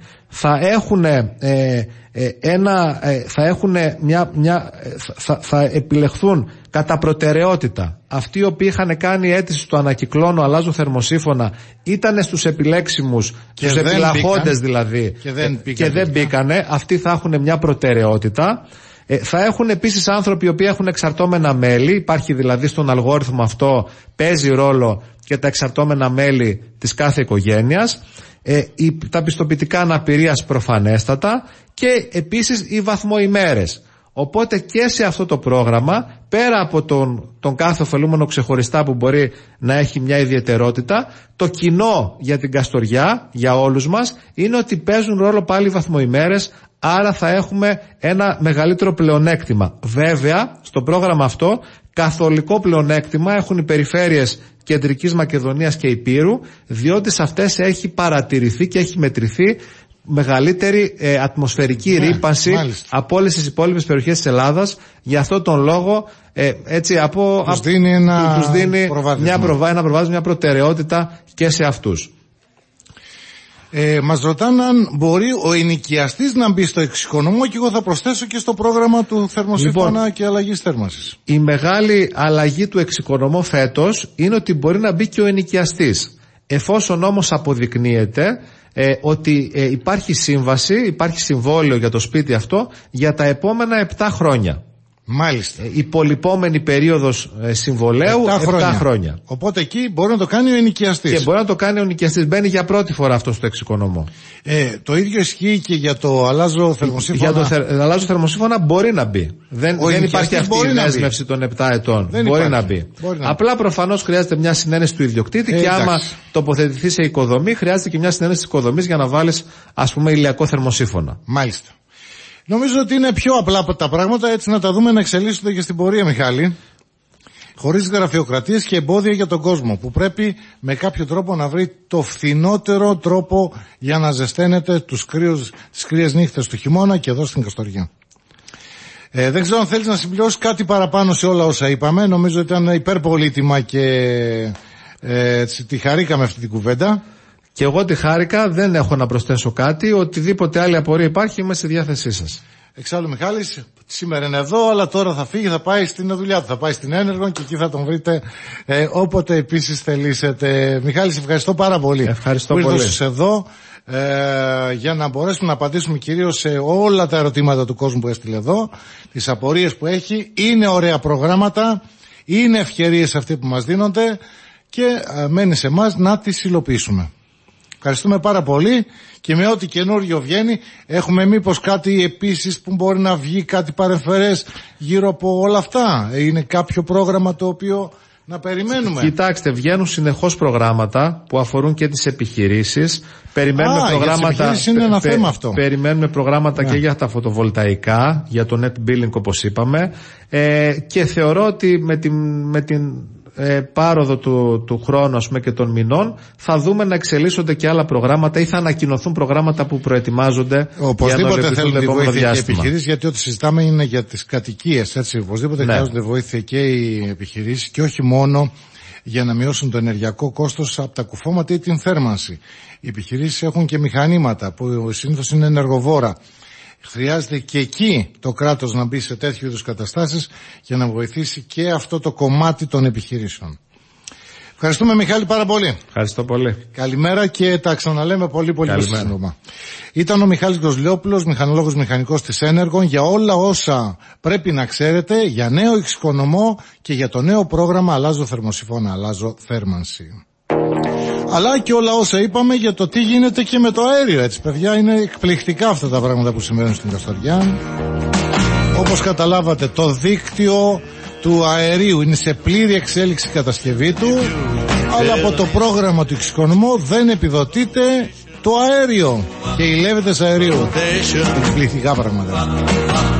Θα επιλεχθούν κατά προτεραιότητα αυτοί οι οποίοι είχαν κάνει αίτηση στο ανακυκλώνω, αλλάζω θερμοσύφωνα, ήταν στους επιλέξιμους, τους επιλαχόντες δηλαδή, και δεν μπήκανε. Αυτοί θα έχουν μια προτεραιότητα. Θα έχουν επίσης άνθρωποι οι οποίοι έχουν εξαρτώμενα μέλη. Υπάρχει δηλαδή στον αλγόριθμο αυτό, παίζει ρόλο και τα εξαρτώμενα μέλη της κάθε οικογένειας. Τα πιστοποιητικά αναπηρίας προφανέστατα, και επίσης οι βαθμοημέρες. Οπότε και σε αυτό το πρόγραμμα, πέρα από τον κάθε ωφελούμενο ξεχωριστά που μπορεί να έχει μια ιδιαιτερότητα, το κοινό για την Καστοριά, για όλους μας, είναι ότι παίζουν ρόλο πάλι οι βαθμοημέρες, άρα θα έχουμε ένα μεγαλύτερο πλεονέκτημα. Βέβαια, στο πρόγραμμα αυτό, καθολικό πλεονέκτημα έχουν οι περιφέρειες Κεντρικής Μακεδονίας και Ηπείρου, διότι σε αυτές έχει παρατηρηθεί και έχει μετρηθεί μεγαλύτερη ατμοσφαιρική ρύπανση από όλες τις υπόλοιπες περιοχές της Ελλάδας. Γι' αυτό τον λόγο τους δίνει ένα προβάδισμα, μια προτεραιότητα και σε αυτούς. Μας ρωτάνε αν μπορεί ο ενοικιαστής να μπει στο εξοικονομώ και εγώ θα προσθέσω και στο πρόγραμμα του θερμοσύφωνα και αλλαγής θέρμανσης. Η μεγάλη αλλαγή του εξοικονομώ φέτος είναι ότι μπορεί να μπει και ο ενοικιαστής. Εφόσον όμως αποδεικνύεται ότι υπάρχει σύμβαση, υπάρχει συμβόλαιο για το σπίτι αυτό για τα επόμενα 7 χρόνια. Μάλιστα. Η πολυπόμενη περίοδος συμβολαίου 7 χρόνια. Οπότε εκεί μπορεί να το κάνει ο ενοικιαστής. Και μπορεί να το κάνει ο ενοικιαστής. Μπαίνει για πρώτη φορά αυτό στο εξοικονομώ. Το ίδιο ισχύει και για το αλλάζω θερμοσύφωνα. Για το αλλάζω θερμοσύφωνα μπορεί να μπει. Δεν υπάρχει αυτή η δέσμευση των 7 ετών. Μπορεί να μπει. Απλά προφανώς χρειάζεται μια συνένεση του ιδιοκτήτη και άμα τοποθετηθεί σε οικοδομή, χρειάζεται και μια συνένεση της οικοδομής για να βάλεις, ας πούμε, ηλιακό θερμοσύφωνα. Μάλιστα. Νομίζω ότι είναι πιο απλά από τα πράγματα, έτσι να τα δούμε να εξελίσσονται και στην πορεία, Μιχάλη. Χωρίς γραφειοκρατίες και εμπόδια για τον κόσμο, που πρέπει με κάποιο τρόπο να βρει το φθηνότερο τρόπο για να ζεσταίνεται τις κρύες νύχτες του χειμώνα και εδώ στην Καστοριά. Δεν ξέρω αν θέλεις να συμπληρώσεις κάτι παραπάνω σε όλα όσα είπαμε. Νομίζω ότι ήταν υπερπολίτημα και τη χαρήκαμε αυτή την κουβέντα. Και εγώ τη χάρηκα, δεν έχω να προσθέσω κάτι. Οτιδήποτε άλλη απορία υπάρχει, είμαι στη διάθεσή σας. Εξάλλου, Μιχάλης σήμερα είναι εδώ, αλλά τώρα θα φύγει, θα πάει στην δουλειά του, θα πάει στην Ένεργον και εκεί θα τον βρείτε όποτε επίσης θελήσετε. Μιχάλη, σε ευχαριστώ πάρα πολύ. Ευχαριστώ που πολύ. ήρθες εδώ για να μπορέσουμε να απαντήσουμε κυρίως σε όλα τα ερωτήματα του κόσμου που έστειλε εδώ, τις απορίες που έχει. Είναι ωραία προγράμματα, είναι ευκαιρίες αυτοί που μας δίνονται και μένει σε εμάς να τις υλοποιήσουμε. Ευχαριστούμε πάρα πολύ και με ό,τι καινούριο βγαίνει έχουμε μήπως κάτι επίσης που μπορεί να βγει, κάτι παρεμφερές γύρω από όλα αυτά. Είναι κάποιο πρόγραμμα το οποίο να περιμένουμε? Κοιτάξτε, βγαίνουν συνεχώς προγράμματα που αφορούν και τις επιχειρήσεις. Περιμένουμε προγράμματα, είναι ένα θέμα αυτό. Περιμένουμε προγράμματα και για τα φωτοβολταϊκά, για το net billing όπως είπαμε, και θεωρώ ότι με την πάροδο του χρόνου, ας πούμε, και των μηνών θα δούμε να εξελίσσονται και άλλα προγράμματα ή θα ανακοινωθούν προγράμματα που προετοιμάζονται. Οπωσδήποτε θέλουν τη βοήθεια και οι επιχειρήσεις, γιατί ό,τι συζητάμε είναι για τις κατοικίες, έτσι. Οπωσδήποτε χρειάζονται βοήθεια και οι επιχειρήσεις και όχι μόνο για να μειώσουν το ενεργειακό κόστος από τα κουφώματα ή την θέρμανση. Οι επιχειρήσεις έχουν και μηχανήματα που συνήθως είναι ενεργοβόρα. Χρειάζεται και εκεί το κράτος να μπει σε τέτοιου είδους καταστάσεις για να βοηθήσει και αυτό το κομμάτι των επιχειρήσεων. Ευχαριστούμε, Μιχάλη, πάρα πολύ. Ευχαριστώ πολύ. Καλημέρα και τα ξαναλέμε πολύ σύντομα. Ήταν ο Μιχάλης Γκοσλιόπουλος, μηχανολόγος μηχανικός της Ένεργον, για όλα όσα πρέπει να ξέρετε για νέο εξοικονομώ και για το νέο πρόγραμμα αλλάζω θερμοσυφώνα, αλλάζω θέρμανση. Αλλά και όλα όσα είπαμε για το τι γίνεται και με το αέριο, έτσι παιδιά, είναι εκπληκτικά αυτά τα πράγματα που συμβαίνουν στην Καστοριά. Όπως καταλάβατε, το δίκτυο του αερίου είναι σε πλήρη εξέλιξη κατασκευή του, αλλά από το πρόγραμμα του εξοικονομώ δεν επιδοτείται το αέριο και οι λέβετες αερίου. Εκπληκτικά πράγματα.